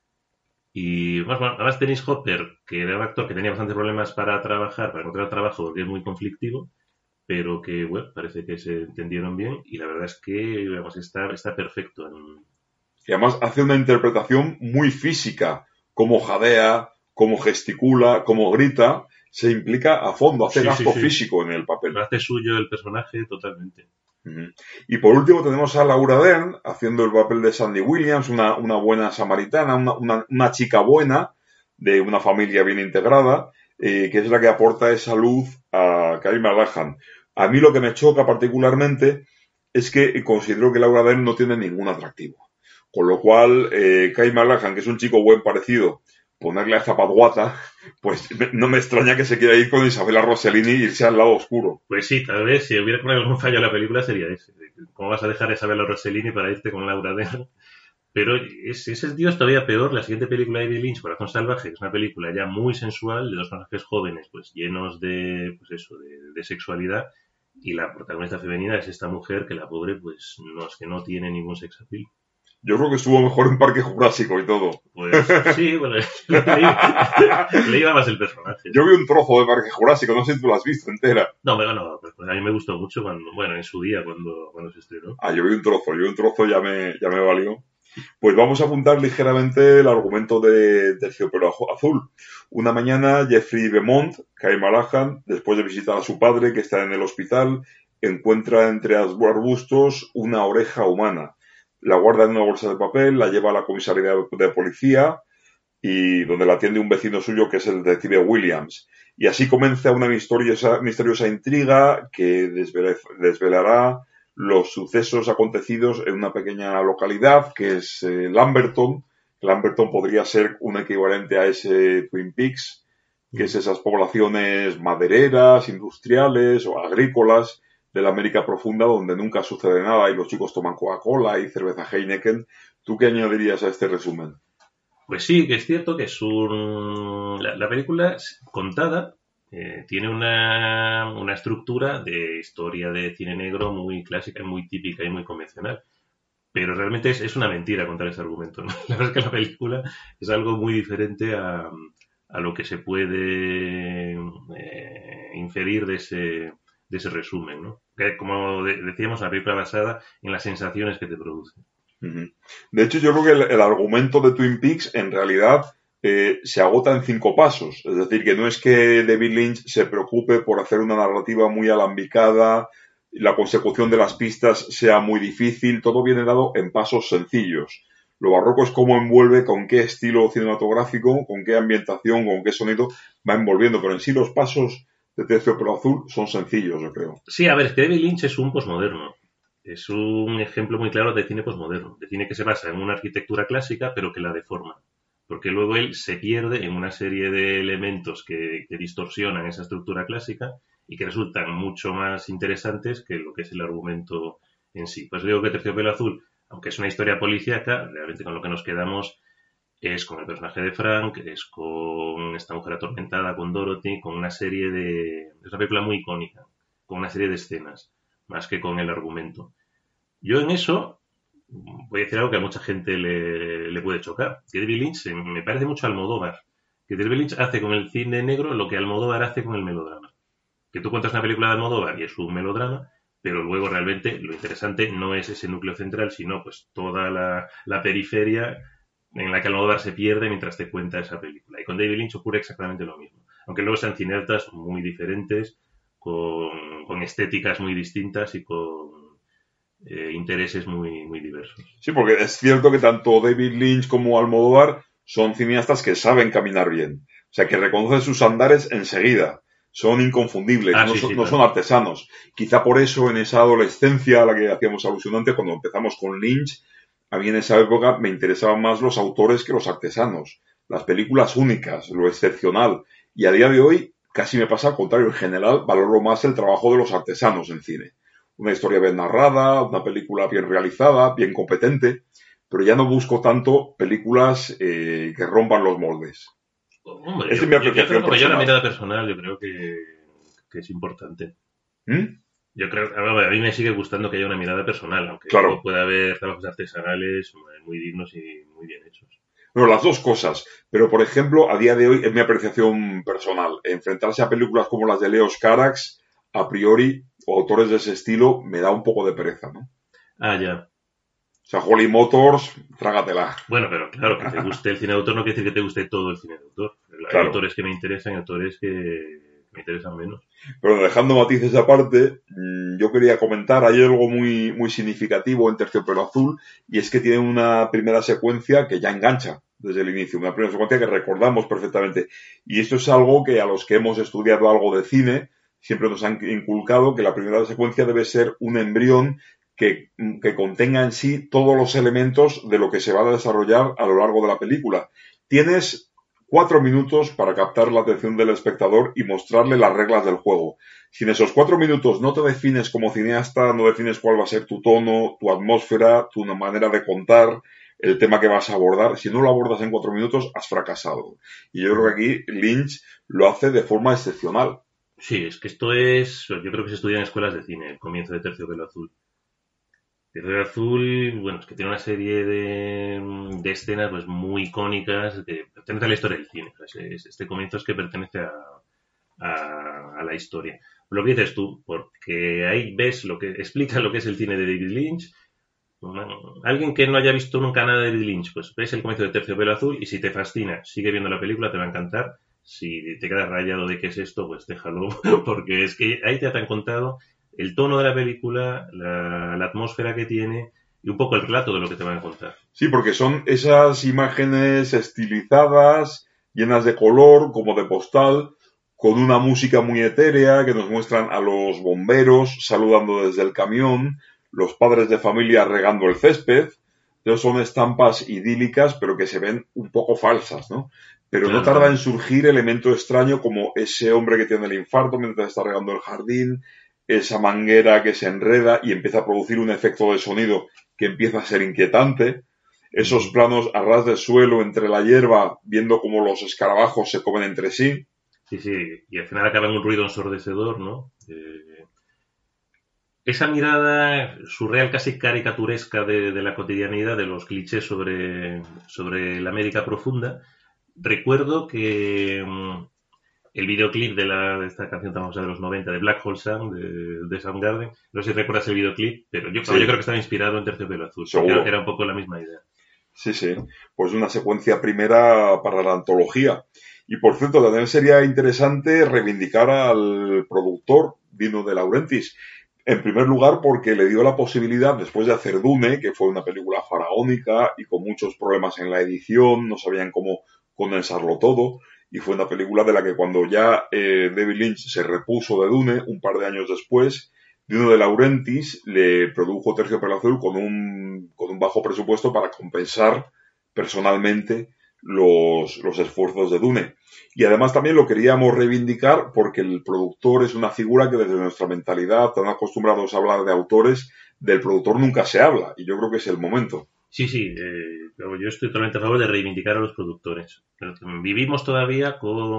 Y además Dennis Hopper, que era un actor que tenía bastantes problemas para encontrar trabajo porque es muy conflictivo, pero que, bueno, parece que se entendieron bien y la verdad es que, vamos, está perfecto.
Y además hace una interpretación muy física, cómo jadea, cómo gesticula, cómo grita, se implica a fondo, hace gasto físico en el papel.
Lo hace suyo el personaje totalmente.
Y por último tenemos a Laura Dern haciendo el papel de Sandy Williams, una buena samaritana, una chica buena de una familia bien integrada, que es la que aporta esa luz a Kyle MacLachlan. A mí lo que me choca particularmente es que considero que Laura Dern no tiene ningún atractivo. Con lo cual, Kyle MacLachlan, que es un chico buen parecido, ponerle a Zapaguata, pues no me extraña que se quiera ir con Isabella Rossellini y irse al lado oscuro.
Pues sí, tal vez si hubiera algún fallo en la película sería ese. ¿Cómo vas a dejar a Isabella Rossellini para irte con Laura Dern? Pero ese tío es todavía peor. La siguiente película de David Lynch, Corazón Salvaje, que es una película ya muy sensual, de dos personajes jóvenes, pues llenos de, pues eso, de sexualidad, y la protagonista femenina es esta mujer que la pobre, pues no es que no tiene ningún sex appeal.
Yo creo que estuvo mejor en Parque Jurásico y todo.
Pues sí, bueno, le iba más el personaje.
Yo vi un trozo de Parque Jurásico, no sé si tú lo has visto entera.
No, pues a mí me gustó mucho en su día cuando se estrenó.
Yo vi un trozo, ya me valió. Pues vamos a apuntar ligeramente el argumento de Terciopelo Azul. Una mañana, Jeffrey Beaumont, Kyle MacLachlan, después de visitar a su padre que está en el hospital, encuentra entre arbustos una oreja humana. La guarda en una bolsa de papel, la lleva a la comisaría de policía y donde la atiende un vecino suyo que es el detective Williams. Y así comienza una misteriosa intriga que desvelará los sucesos acontecidos en una pequeña localidad que es Lamberton. Lamberton podría ser un equivalente a ese Twin Peaks, que es esas poblaciones madereras, industriales o agrícolas de la América profunda donde nunca sucede nada y los chicos toman Coca-Cola y cerveza Heineken. ¿Tú qué añadirías a este resumen?
Pues sí, que es cierto que la película contada tiene una estructura de historia de cine negro muy clásica, muy típica y muy convencional. Pero realmente es una mentira contar ese argumento, ¿no? La verdad es que la película es algo muy diferente a lo que se puede inferir de ese resumen, ¿no? Que, como decíamos, una película basada en las sensaciones que te produce.
De hecho, yo creo que el argumento de Twin Peaks en realidad se agota en 5 pasos. Es decir, que no es que David Lynch se preocupe por hacer una narrativa muy alambicada, la consecución de las pistas sea muy difícil, todo viene dado en pasos sencillos. Lo barroco es cómo envuelve, con qué estilo cinematográfico, con qué ambientación, con qué sonido va envolviendo, pero en sí los pasos de Terciopelo Azul son sencillos, yo creo.
Sí, a ver, es que David Lynch es un posmoderno. Es un ejemplo muy claro de cine posmoderno, de cine que se basa en una arquitectura clásica, pero que la deforma. Porque luego él se pierde en una serie de elementos que distorsionan esa estructura clásica y que resultan mucho más interesantes que lo que es el argumento en sí. Pues digo que Terciopelo Azul, aunque es una historia policíaca, realmente con lo que nos quedamos es con el personaje de Frank, es con esta mujer atormentada, con Dorothy, con una serie de... Es una película muy icónica, con una serie de escenas, más que con el argumento. Yo en eso voy a decir algo que a mucha gente le puede chocar. Que David Lynch me parece mucho Almodóvar. Que David Lynch hace con el cine negro lo que Almodóvar hace con el melodrama. Que tú cuentas una película de Almodóvar y es un melodrama, pero luego realmente lo interesante no es ese núcleo central, sino pues toda la periferia en la que Almodóvar se pierde mientras te cuenta esa película. Y con David Lynch ocurre exactamente lo mismo. Aunque luego sean cineastas muy diferentes, con estéticas muy distintas y con intereses muy, muy diversos.
Sí, porque es cierto que tanto David Lynch como Almodóvar son cineastas que saben caminar bien. O sea, que reconocen sus andares enseguida. Son inconfundibles, no son artesanos. Quizá por eso en esa adolescencia a la que hacíamos alusión antes, cuando empezamos con Lynch, a mí en esa época me interesaban más los autores que los artesanos. Las películas únicas, lo excepcional. Y a día de hoy casi me pasa al contrario. En general valoro más el trabajo de los artesanos en cine. Una historia bien narrada, una película bien realizada, bien competente, pero ya no busco tanto películas que rompan los moldes.
Hombre, es mi apreciación personal. Yo la mirada personal yo creo que es importante. Yo creo, a mí me sigue gustando que haya una mirada personal, aunque claro, pueda haber trabajos artesanales muy dignos y muy bien hechos.
Bueno, las dos cosas, pero por ejemplo, a día de hoy, es mi apreciación personal, enfrentarse a películas como las de Leos Carax, a priori, o autores de ese estilo me da un poco de pereza, ¿no?
Ah, ya.
O sea, Holly Motors, trágatela.
Bueno, pero claro, que te guste el cine de autor no quiere decir que te guste todo el cine de autor. Hay
Claro.
autores que me interesan y autores que me interesan menos.
Pero dejando matices aparte, yo quería comentar, hay algo muy, muy significativo en Terciopelo Azul, y es que tiene una primera secuencia que ya engancha desde el inicio, una primera secuencia que recordamos perfectamente. Y esto es algo que a los que hemos estudiado algo de cine, siempre nos han inculcado que la primera secuencia debe ser un embrión que contenga en sí todos los elementos de lo que se va a desarrollar a lo largo de la película. Tienes 4 minutos para captar la atención del espectador y mostrarle las reglas del juego. Si en esos 4 minutos no te defines como cineasta, no defines cuál va a ser tu tono, tu atmósfera, tu manera de contar, el tema que vas a abordar, si no lo abordas en 4 minutos, has fracasado. Y yo creo que aquí Lynch lo hace de forma excepcional.
Sí, es que esto es... Yo creo que se estudia en escuelas de cine, el comienzo de Terciopelo Azul. Terciopelo Azul, bueno, es que tiene una serie de escenas pues muy icónicas que pertenece a la historia del cine. Este comienzo es que pertenece a la historia. Lo que dices tú, porque ahí ves lo que explica lo que es el cine de David Lynch. Alguien que no haya visto nunca nada de David Lynch, pues ves el comienzo de Terciopelo Azul y si te fascina, sigue viendo la película, te va a encantar. Si te quedas rayado de qué es esto, pues déjalo, porque es que ahí te han contado el tono de la película, la atmósfera que tiene y un poco el relato de lo que te van a contar.
Sí, porque son esas imágenes estilizadas, llenas de color, como de postal, con una música muy etérea que nos muestran a los bomberos saludando desde el camión, los padres de familia regando el césped. Entonces son estampas idílicas, pero que se ven un poco falsas, ¿no? Pero
Claro,
no tarda
claro.
en surgir elemento extraño como ese hombre que tiene el infarto mientras está regando el jardín, esa manguera que se enreda y empieza a producir un efecto de sonido que empieza a ser inquietante, esos planos a ras de suelo entre la hierba, viendo cómo los escarabajos se comen entre sí.
Sí, sí, y al final acaba en un ruido ensordecedor, ¿no? Esa mirada surreal, casi caricaturesca de la cotidianidad, de los clichés sobre la América profunda. Recuerdo que el videoclip de esta canción tan famosa de los 90, de Black Hole Sun, de Soundgarden, no sé si recuerdas el videoclip, pero yo creo que estaba inspirado en Terciopelo Azul,
Seguro.
porque era un poco la misma idea.
Sí, sí. Pues una secuencia primera para la antología. Y por cierto, también sería interesante reivindicar al productor Dino De Laurentiis. En primer lugar, porque le dio la posibilidad, después de hacer Dune, que fue una película faraónica y con muchos problemas en la edición, no sabían cómo condensarlo todo, y fue una película de la que cuando ya David Lynch se repuso de Dune, un par de años después, Dino De Laurentiis le produjo Terciopelo Azul con un bajo presupuesto para compensar personalmente los esfuerzos de Dune. Y además también lo queríamos reivindicar porque el productor es una figura que desde nuestra mentalidad, tan acostumbrados a hablar de autores, del productor nunca se habla, y yo creo que es el momento.
Sí, sí, yo estoy totalmente a favor de reivindicar a los productores. Vivimos todavía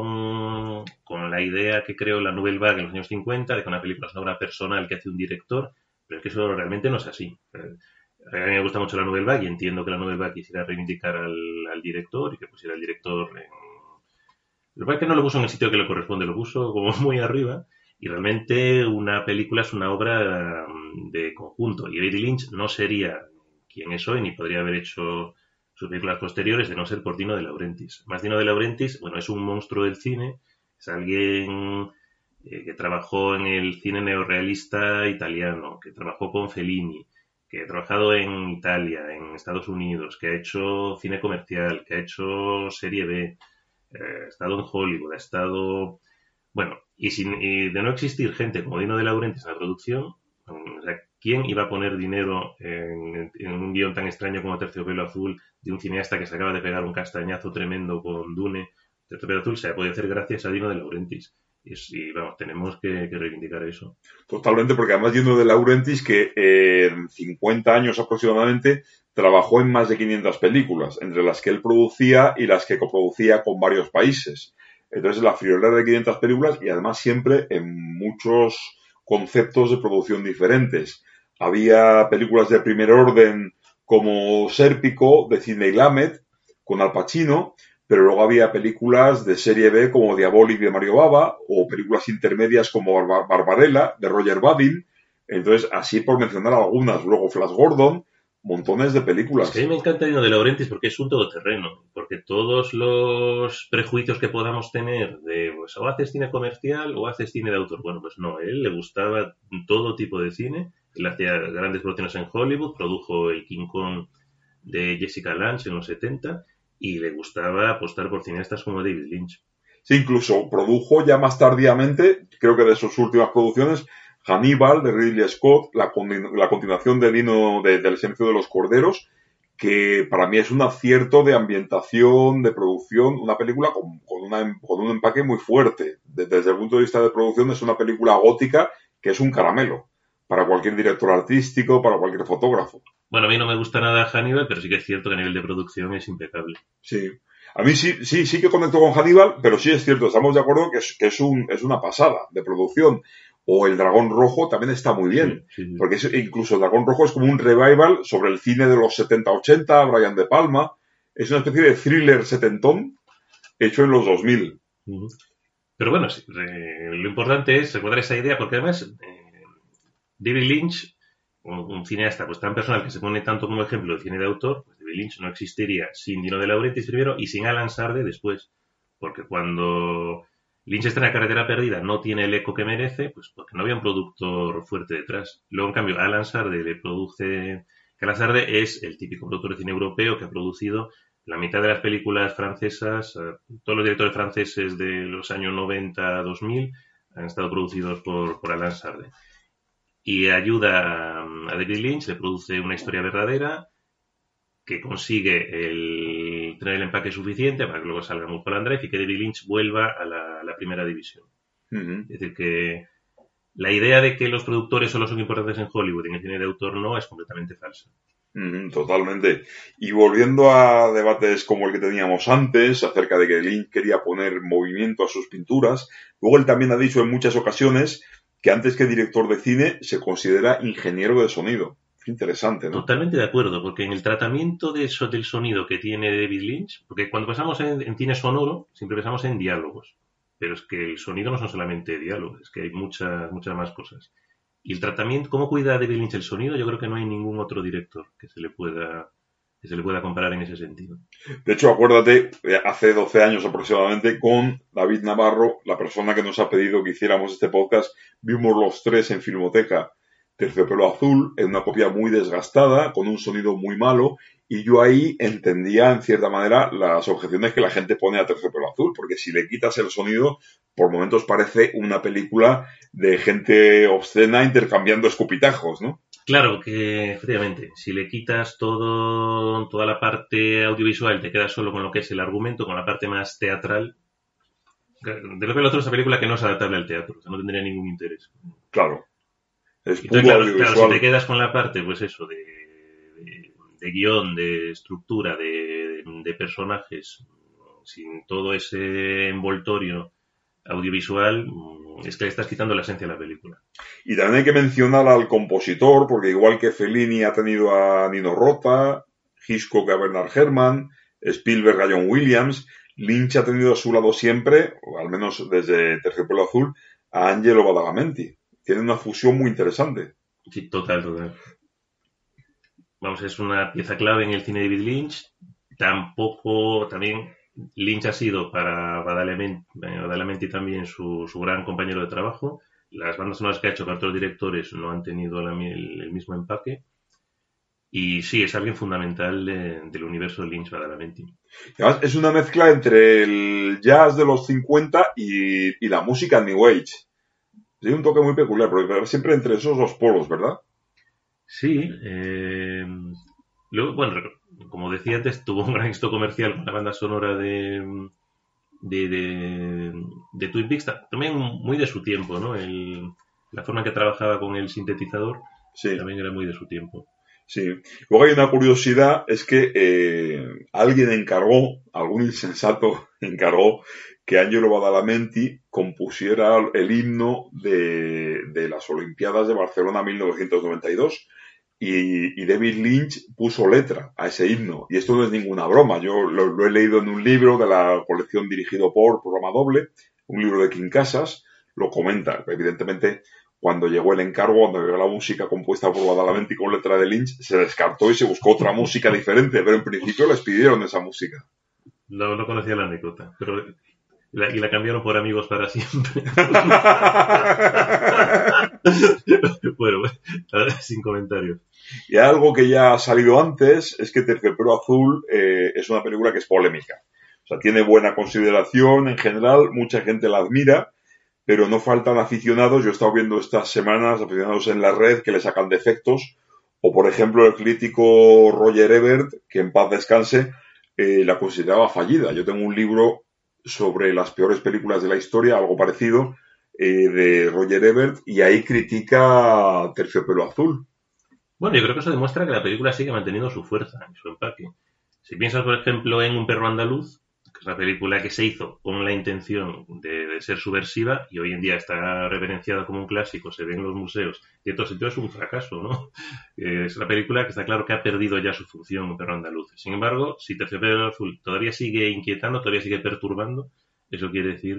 con la idea que creó la Nouvelle Vague en los años 50, de que una película es una obra personal que hace un director, pero es que eso realmente no es así. A mí me gusta mucho la Nouvelle Vague y entiendo que la Nouvelle Vague quisiera reivindicar al director y que pusiera al director en... Lo que pasa es que no lo puso en el sitio que le corresponde, lo puso como muy arriba. Y realmente una película es una obra de conjunto. Y David Lynch no sería quien es hoy, ni podría haber hecho sus películas posteriores de no ser por Dino De Laurentiis. Más Dino De Laurentiis, bueno, es un monstruo del cine, es alguien que trabajó en el cine neorrealista italiano, que trabajó con Fellini, que ha trabajado en Italia, en Estados Unidos, que ha hecho cine comercial, que ha hecho serie B, ha estado en Hollywood, ha estado... Bueno, y de no existir gente como Dino De Laurentiis en la producción, o sea, ¿quién iba a poner dinero en un guión tan extraño como Terciopelo Azul de un cineasta que se acaba de pegar un castañazo tremendo con Dune? Terciopelo Azul se ha podido hacer gracias a Dino De Laurentiis. Y vamos, tenemos que reivindicar eso.
Totalmente, porque además Dino De Laurentiis, que en 50 años aproximadamente trabajó en más de 500 películas, entre las que él producía y las que coproducía con varios países. Entonces la friolera de 500 películas y además siempre en muchos conceptos de producción diferentes. Había películas de primer orden como Sérpico, de Sidney Lumet, con Al Pacino, pero luego había películas de serie B como Diabolic de Mario Bava, o películas intermedias como Barbarella de Roger Vadim. Entonces, así por mencionar algunas. Luego Flash Gordon, montones de películas.
Es que a mí me encanta Dino De Laurentiis porque es un todoterreno, porque todos los prejuicios que podamos tener de, pues, o haces cine comercial o haces cine de autor. Bueno, pues no, a él le gustaba todo tipo de cine. Él hacía grandes producciones en Hollywood, produjo el King Kong de Jessica Lange en los 70 y le gustaba apostar por cineastas como David Lynch.
Sí, incluso produjo ya más tardíamente, creo que de sus últimas producciones, Hannibal de Ridley Scott, la continuación de del Silencio de los Corderos, que para mí es un acierto de ambientación, de producción, una película con un empaque muy fuerte. Desde el punto de vista de producción es una película gótica que es un caramelo para cualquier director artístico, para cualquier fotógrafo.
Bueno, a mí no me gusta nada Hannibal, pero sí que es cierto que a nivel de producción es impecable.
Sí. A mí sí que conecto con Hannibal, pero sí es cierto, estamos de acuerdo que es una pasada de producción. O El Dragón Rojo también está muy bien,
Sí.
porque incluso El Dragón Rojo es como un revival sobre el cine de los 70-80, Brian De Palma. Es una especie de thriller setentón hecho en los 2000.
Uh-huh. Pero bueno, sí, lo importante es recordar esa idea, porque además David Lynch, un cineasta pues tan personal que se pone tanto como ejemplo de cine de autor, pues David Lynch no existiría sin Dino De Laurentiis primero y sin Alan Sarde después, porque cuando Lynch está en La Carretera Perdida no tiene el eco que merece, pues porque no había un productor fuerte detrás. Luego, en cambio, Alan Sarde le produce... Que Alan Sarde es el típico productor de cine europeo que ha producido la mitad de las películas francesas, todos los directores franceses de los años 90-2000 han estado producidos por Alan Sarde. Y ayuda a David Lynch, le produce una historia verdadera que consigue tener el empaque suficiente para que luego salga Mulholland Drive y que David Lynch vuelva a la primera división.
Uh-huh.
Es decir, que la idea de que los productores solo son importantes en Hollywood y en el cine de autor no es completamente falsa.
Totalmente. Y volviendo a debates como el que teníamos antes, acerca de que Lynch quería poner movimiento a sus pinturas, luego él también ha dicho en muchas ocasiones que antes que director de cine se considera ingeniero de sonido. Es interesante, ¿no?
Totalmente de acuerdo, porque en el tratamiento del sonido que tiene David Lynch, porque cuando pensamos en cine sonoro, siempre pensamos en diálogos, pero es que el sonido no son solamente diálogos, es que hay muchas más cosas. Y el tratamiento, ¿cómo cuida David Lynch el sonido? Yo creo que no hay ningún otro director que se le pueda comparar en ese sentido.
De hecho, acuérdate, hace 12 años aproximadamente, con David Navarro, la persona que nos ha pedido que hiciéramos este podcast, vimos los tres en Filmoteca, Terciopelo Azul, en una copia muy desgastada, con un sonido muy malo, y yo ahí entendía, en cierta manera, las objeciones que la gente pone a Terciopelo Azul, porque si le quitas el sonido, por momentos parece una película de gente obscena intercambiando escupitajos, ¿no?
Claro que, efectivamente, si le quitas toda la parte audiovisual, te quedas solo con lo que es el argumento, con la parte más teatral. De lo que el otro es una película que no es adaptable al teatro, o sea, no tendría ningún interés.
Claro. Es puro
Entonces,
audiovisual.
claro, si te quedas con la parte, pues eso, de guión, de estructura, de personajes, sin todo ese envoltorio audiovisual, es que le estás quitando la esencia de la película.
Y también hay que mencionar al compositor, porque igual que Fellini ha tenido a Nino Rota, Hitchcock a Bernard Herrmann, Spielberg a John Williams, Lynch ha tenido a su lado siempre, o al menos desde Terciopelo Azul, a Angelo Badalamenti. Tiene una fusión muy interesante.
Sí, total. Vamos, es una pieza clave en el cine de David Lynch. También Lynch ha sido para Badalamenti también su gran compañero de trabajo. Las bandas sonoras que ha hecho para otros directores no han tenido el mismo empaque. Y sí, es alguien fundamental del universo de Lynch, Badalamenti.
Además, es una mezcla entre el jazz de los 50 y la música New Age. Tiene un toque muy peculiar, pero siempre entre esos dos polos, ¿verdad?
Sí. Luego, bueno, como decía antes, tuvo un gran éxito comercial con la banda sonora de Twin Peaks, también muy de su tiempo, ¿no? La forma en que trabajaba con el sintetizador también era muy de su tiempo.
Sí. Luego hay una curiosidad, es que algún insensato encargó que Angelo Badalamenti compusiera el himno de las Olimpiadas de Barcelona 1992, y David Lynch puso letra a ese himno. Y esto no es ninguna broma. Yo lo he leído en un libro de la colección dirigido por Programa Doble, un libro de King Casas, lo comenta. Evidentemente, cuando llegó el encargo, cuando llegó la música compuesta por Badalamenti con letra de Lynch, se descartó y se buscó otra música diferente, pero en principio les pidieron esa música.
No conocía la anécdota, pero la cambiaron por Amigos para siempre. Bueno, sin comentarios.
Y algo que ya ha salido antes es que Terciopelo Azul es una película que es polémica. O sea, tiene buena consideración en general, mucha gente la admira, pero no faltan aficionados. Yo he estado viendo estas semanas aficionados en la red que le sacan defectos, o por ejemplo el crítico Roger Ebert, que en paz descanse, la consideraba fallida. Yo tengo un libro sobre las peores películas de la historia, algo parecido, de Roger Ebert, y ahí critica Terciopelo Azul.
Bueno, yo creo que eso demuestra que la película sigue manteniendo su fuerza y su empaque. Si piensas, por ejemplo, en Un perro andaluz, que es una película que se hizo con la intención de ser subversiva y hoy en día está reverenciada como un clásico, se ve en los museos, y en todo sentido es un fracaso, ¿no? Es una película que está claro que ha perdido ya su función, Un perro andaluz. Sin embargo, si Terciopelo Azul todavía sigue inquietando, todavía sigue perturbando, eso quiere decir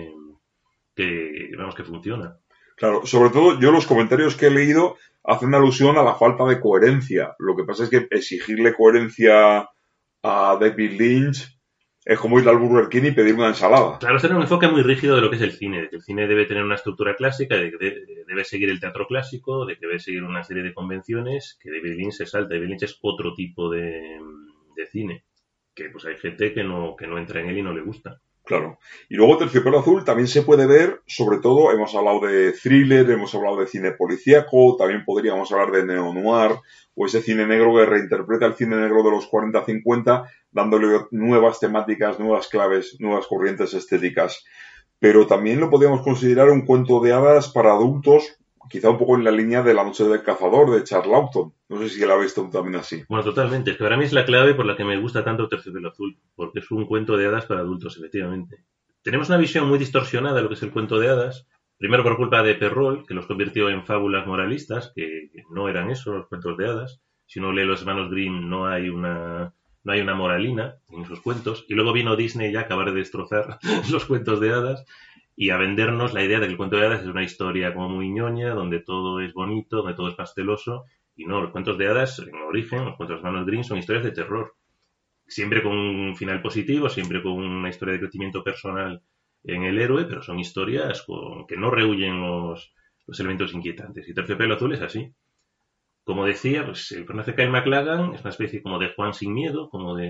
que funciona.
Claro, sobre todo yo los comentarios que he leído hacen alusión a la falta de coherencia. Lo que pasa es que exigirle coherencia a David Lynch es como ir al Burger King y pedir una ensalada.
Claro, este es un enfoque muy rígido de lo que es el cine, de que el cine debe tener una estructura clásica, de que debe seguir el teatro clásico, de que debe seguir una serie de convenciones, que David Lynch se salta. David Lynch es otro tipo de cine, que pues hay gente que no entra en él y no le gusta.
Claro. Y luego Terciopelo Azul también se puede ver, sobre todo, hemos hablado de thriller, hemos hablado de cine policíaco, también podríamos hablar de neo-noir, o ese cine negro que reinterpreta el cine negro de los 40-50, dándole nuevas temáticas, nuevas claves, nuevas corrientes estéticas. Pero también lo podríamos considerar un cuento de hadas para adultos, quizá un poco en la línea de La noche del cazador, de Charles Laughton. No sé si la habéis visto también así.
Bueno, totalmente. Es que para mí es la clave por la que me gusta tanto Terciopelo Azul, porque es un cuento de hadas para adultos, efectivamente. Tenemos una visión muy distorsionada de lo que es el cuento de hadas, primero por culpa de Perrault, que los convirtió en fábulas moralistas, que no eran eso, los cuentos de hadas. Si uno lee los hermanos Grimm no hay una moralina en esos cuentos. Y luego vino Disney ya a acabar de destrozar los cuentos de hadas y a vendernos la idea de que el cuento de hadas es una historia como muy ñoña, donde todo es bonito, donde todo es pasteloso. Y no, los cuentos de hadas, en origen, los cuentos de hermanos Grimm son historias de terror. Siempre con un final positivo, siempre con una historia de crecimiento personal en el héroe, pero son historias que no rehuyen los elementos inquietantes. Y Terciopelo Azul es así. Como decía, pues el personaje de Kyle MacLachlan es una especie como de Juan sin miedo,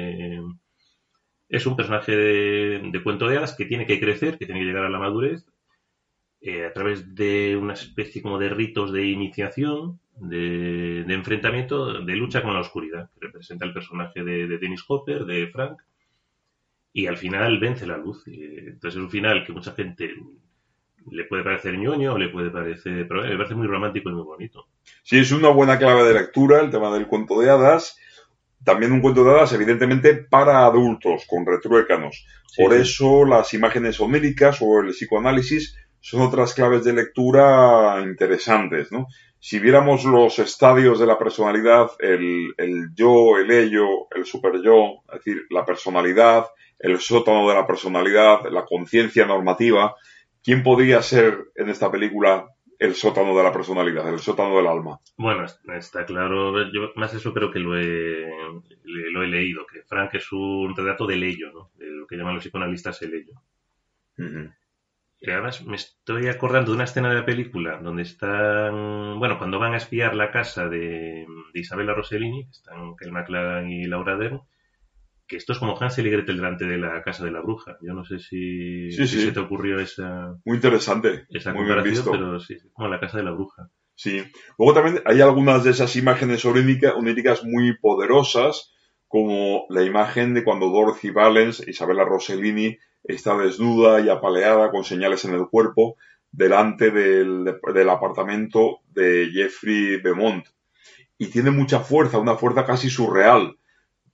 es un personaje de cuento de hadas que tiene que crecer, que tiene que llegar a la madurez, a través de una especie como de ritos de iniciación, de enfrentamiento, de lucha con la oscuridad, que representa el personaje de Dennis Hopper, de Frank, y al final vence la luz. Entonces es un final que mucha gente le puede parecer ñoño, o le puede parecer, pero me parece muy romántico y muy bonito.
Sí, es una buena clave de lectura el tema del cuento de hadas. También un cuento de hadas, evidentemente, para adultos, con retruécanos. Sí, Por eso las imágenes oníricas o el psicoanálisis son otras claves de lectura interesantes, ¿no? Si viéramos los estadios de la personalidad, el yo, el ello, el superyo, es decir, la personalidad, el sótano de la personalidad, la conciencia normativa, ¿quién podría ser en esta película el sótano de la personalidad, el sótano del alma?
Bueno, está claro. Yo más eso creo que lo he leído, que Frank es un retrato del ello, ¿no? De lo que llaman los psicoanalistas el ello.
Uh-huh.
Y además me estoy acordando de una escena de la película donde están, bueno, cuando van a espiar la casa de Isabella Rossellini, que están Kyle MacLachlan y Laura Dern, que esto es como Hansel y Gretel delante de la casa de la bruja. Yo no sé si se te ocurrió esa...
Muy interesante,
esa
muy bien visto.
Pero sí, como la casa de la bruja.
Sí. Luego también hay algunas de esas imágenes oníricas muy poderosas, como la imagen de cuando Dorothy Valens, Isabella Rossellini, está desnuda y apaleada con señales en el cuerpo delante del apartamento de Jeffrey Beaumont. Y tiene mucha fuerza, una fuerza casi surreal.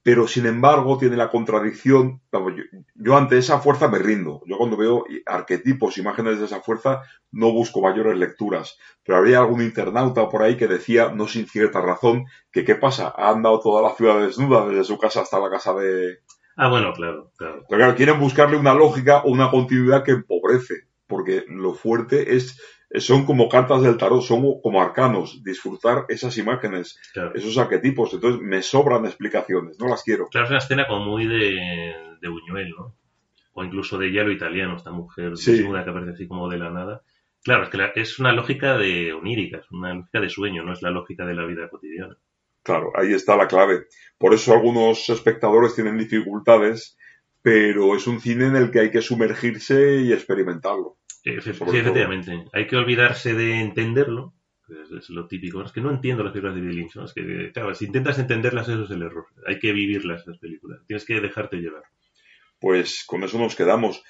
pero sin embargo tiene la contradicción. Vamos, yo ante esa fuerza me rindo. Yo cuando veo arquetipos, imágenes de esa fuerza, no busco mayores lecturas. Pero habría algún internauta por ahí que decía, no sin cierta razón, que ¿qué pasa? Ha andado toda la ciudad desnuda, desde su casa hasta la casa de...
Ah, bueno, claro.
Pero claro, quieren buscarle una lógica o una continuidad que empobrece, porque lo fuerte son como cartas del tarot, son como arcanos, disfrutar esas imágenes,
Claro.
esos arquetipos. Entonces me sobran explicaciones, no las quiero.
Claro, es una escena como muy de Buñuel, ¿no? O incluso de Hielo Italiano, esta mujer
Sí.
desnuda que aparece así como de la nada. Claro, es que es una lógica de onírica, es una lógica de sueño, no es la lógica de la vida cotidiana.
Claro, ahí está la clave. Por eso algunos espectadores tienen dificultades, pero es un cine en el que hay que sumergirse y experimentarlo.
Sí,
Sobre
efectivamente. Hay que olvidarse de entenderlo, que es lo típico. Es que no entiendo las películas de David Lynch, ¿no? Es que, claro, si intentas entenderlas, eso es el error. Hay que vivirlas, las películas. Tienes que dejarte llevar.
Pues con eso nos quedamos.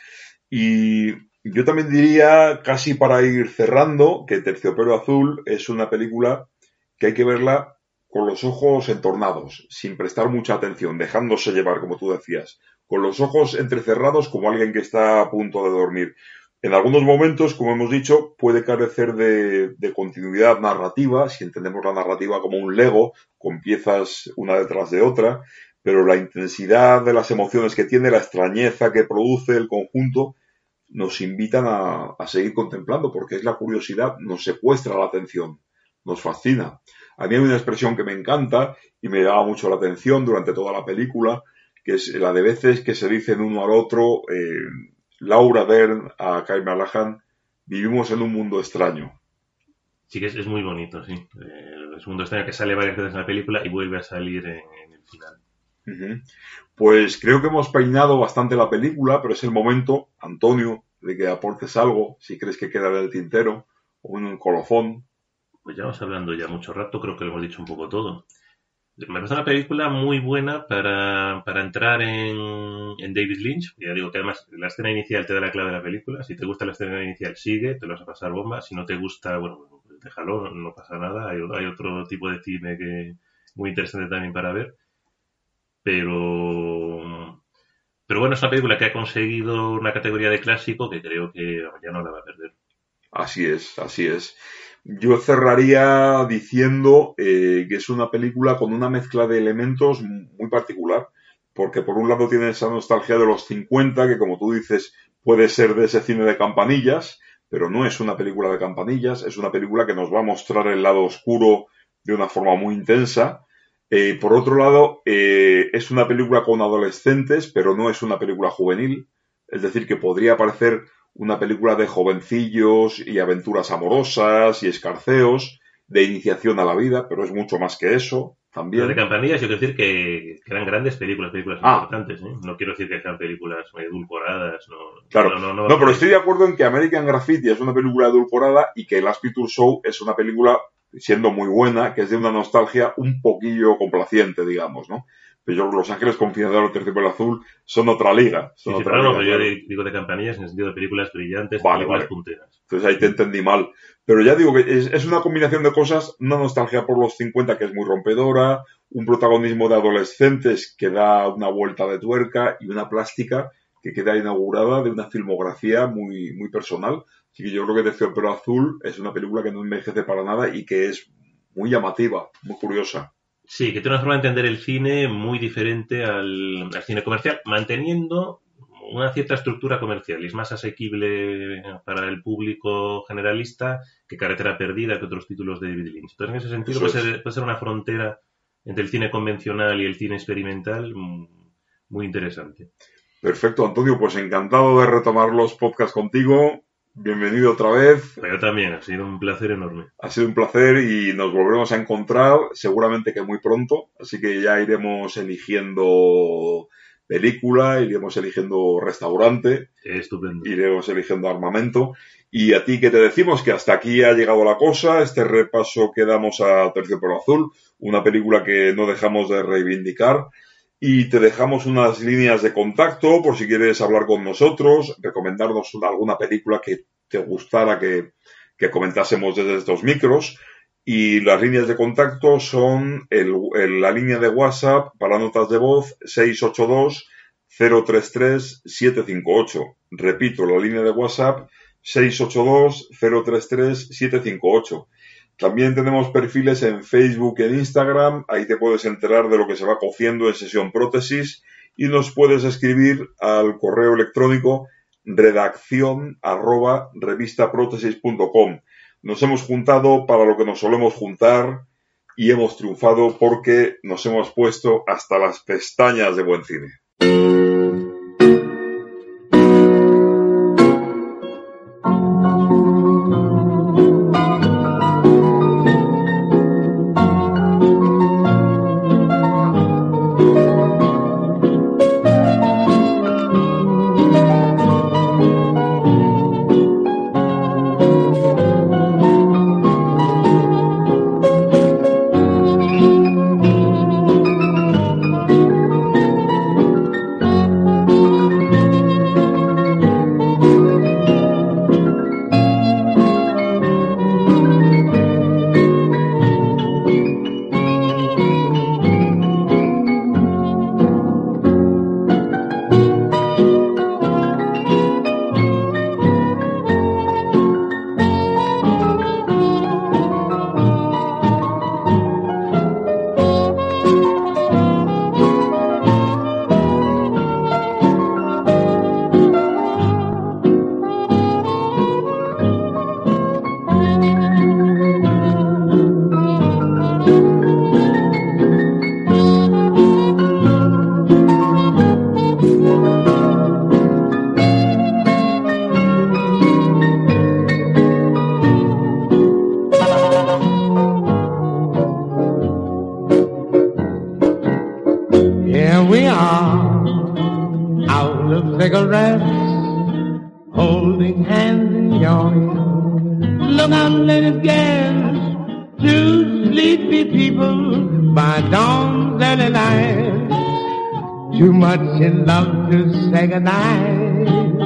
Y yo también diría, casi para ir cerrando, que Terciopelo Azul es una película que hay que verla con los ojos entornados, sin prestar mucha atención, dejándose llevar, como tú decías, con los ojos entrecerrados como alguien que está a punto de dormir. En algunos momentos, como hemos dicho, puede carecer de continuidad narrativa, si entendemos la narrativa como un Lego, con piezas una detrás de otra, pero la intensidad de las emociones que tiene, la extrañeza que produce el conjunto, nos invitan a seguir contemplando, porque es la curiosidad, nos secuestra la atención, nos fascina. A mí hay una expresión que me encanta y me llama mucho la atención durante toda la película, que es la de veces que se dicen uno al otro, Laura Dern a Kyle Malahan, vivimos en un mundo extraño.
Sí que es muy bonito, sí. Es un mundo extraño que sale varias veces en la película y vuelve a salir en el final.
Uh-huh. Pues creo que hemos peinado bastante la película, pero es el momento, Antonio, de que aportes algo, si crees que queda en el tintero, o en un colofón.
Pues ya vamos hablando ya mucho rato, creo que lo hemos dicho un poco todo. Me parece una película muy buena para entrar en David Lynch. Ya digo que además la escena inicial te da la clave de la película. Si te gusta la escena inicial, sigue, te lo vas a pasar bomba. Si no te gusta, bueno, déjalo, no pasa nada. Hay otro tipo de cine que muy interesante también para ver. Pero bueno, es una película que ha conseguido una categoría de clásico que creo que ya no la va a perder.
Así es, así es. Yo cerraría diciendo que es una película con una mezcla de elementos muy particular, porque por un lado tiene esa nostalgia de los 50, que como tú dices puede ser de ese cine de campanillas, pero no es una película de campanillas, es una película que nos va a mostrar el lado oscuro de una forma muy intensa. Por otro lado, es una película con adolescentes, pero no es una película juvenil, es decir, que podría parecer una película de jovencillos y aventuras amorosas y escarceos, de iniciación a la vida, pero es mucho más que eso también.
Pero de campanillas, yo quiero decir que eran grandes películas importantes, ¿eh? No quiero decir que sean películas edulcoradas, no.
Claro, no, pero estoy de acuerdo en que American Graffiti es una película edulcorada y que Last Picture Show es una película, siendo muy buena, que es de una nostalgia un poquillo complaciente, digamos, ¿no? Pero yo, Los Ángeles Confidenciales del Terciopelo Azul son otra liga.
Son otra liga, pero yo digo de campanillas en el sentido de películas brillantes, películas punteras.
Entonces ahí te entendí mal. Pero ya digo que es una combinación de cosas, una nostalgia por los 50 que es muy rompedora, un protagonismo de adolescentes que da una vuelta de tuerca y una plástica que queda inaugurada de una filmografía muy, muy personal. Así que yo creo que Terciopelo Azul es una película que no envejece para nada y que es muy llamativa, muy curiosa.
Sí, que tiene una forma de entender el cine muy diferente al cine comercial, manteniendo una cierta estructura comercial y es más asequible para el público generalista que Carretera Perdida, que otros títulos de David Lynch. Entonces, en ese sentido puede ser una frontera entre el cine convencional y el cine experimental muy interesante.
Perfecto, Antonio, pues encantado de retomar los podcasts contigo. Bienvenido otra vez.
Yo también, ha sido un placer enorme.
Ha sido un placer y nos volveremos a encontrar seguramente que muy pronto, así que ya iremos eligiendo película, iremos eligiendo restaurante,
estupendo,
iremos eligiendo armamento. Y a ti que te decimos que hasta aquí ha llegado la cosa, este repaso que damos a Terciopelo Azul, una película que no dejamos de reivindicar. Y te dejamos unas líneas de contacto por si quieres hablar con nosotros, recomendarnos alguna película que te gustara que comentásemos desde estos micros. Y las líneas de contacto son la línea de WhatsApp para notas de voz 682-033-758. Repito, la línea de WhatsApp 682-033-758. También tenemos perfiles en Facebook y en Instagram. Ahí te puedes enterar de lo que se va cociendo en Sesión Prótesis y nos puedes escribir al correo electrónico redacción@revistaprotesis.com. Nos hemos juntado para lo que nos solemos juntar y hemos triunfado porque nos hemos puesto hasta las pestañas de buen cine.
In love to say goodnight.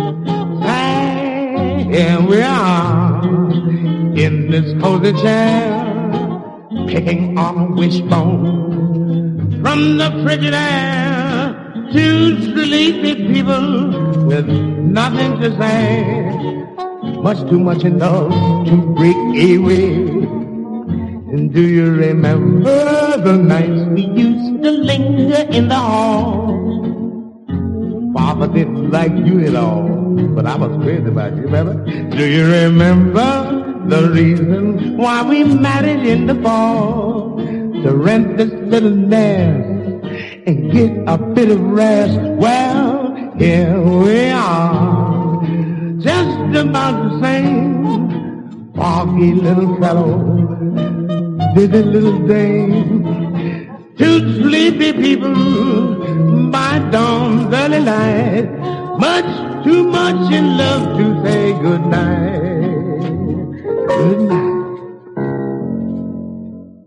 Here we are in this cozy chair, picking on a wishbone from the frigid air. Two sleepy people with nothing to say, much too much in love to break away. And do you remember the nights we used to linger in the hall? Papa didn't like you at all, but I was crazy about you, remember? Do you remember the reason why we married in the fall? To rent this little nest and get a bit of rest. Well, here we are, just about the same. Foggy little fellow, dizzy little dame. Two sleepy people by dawn's early light, much too much in love to say good night. Good night.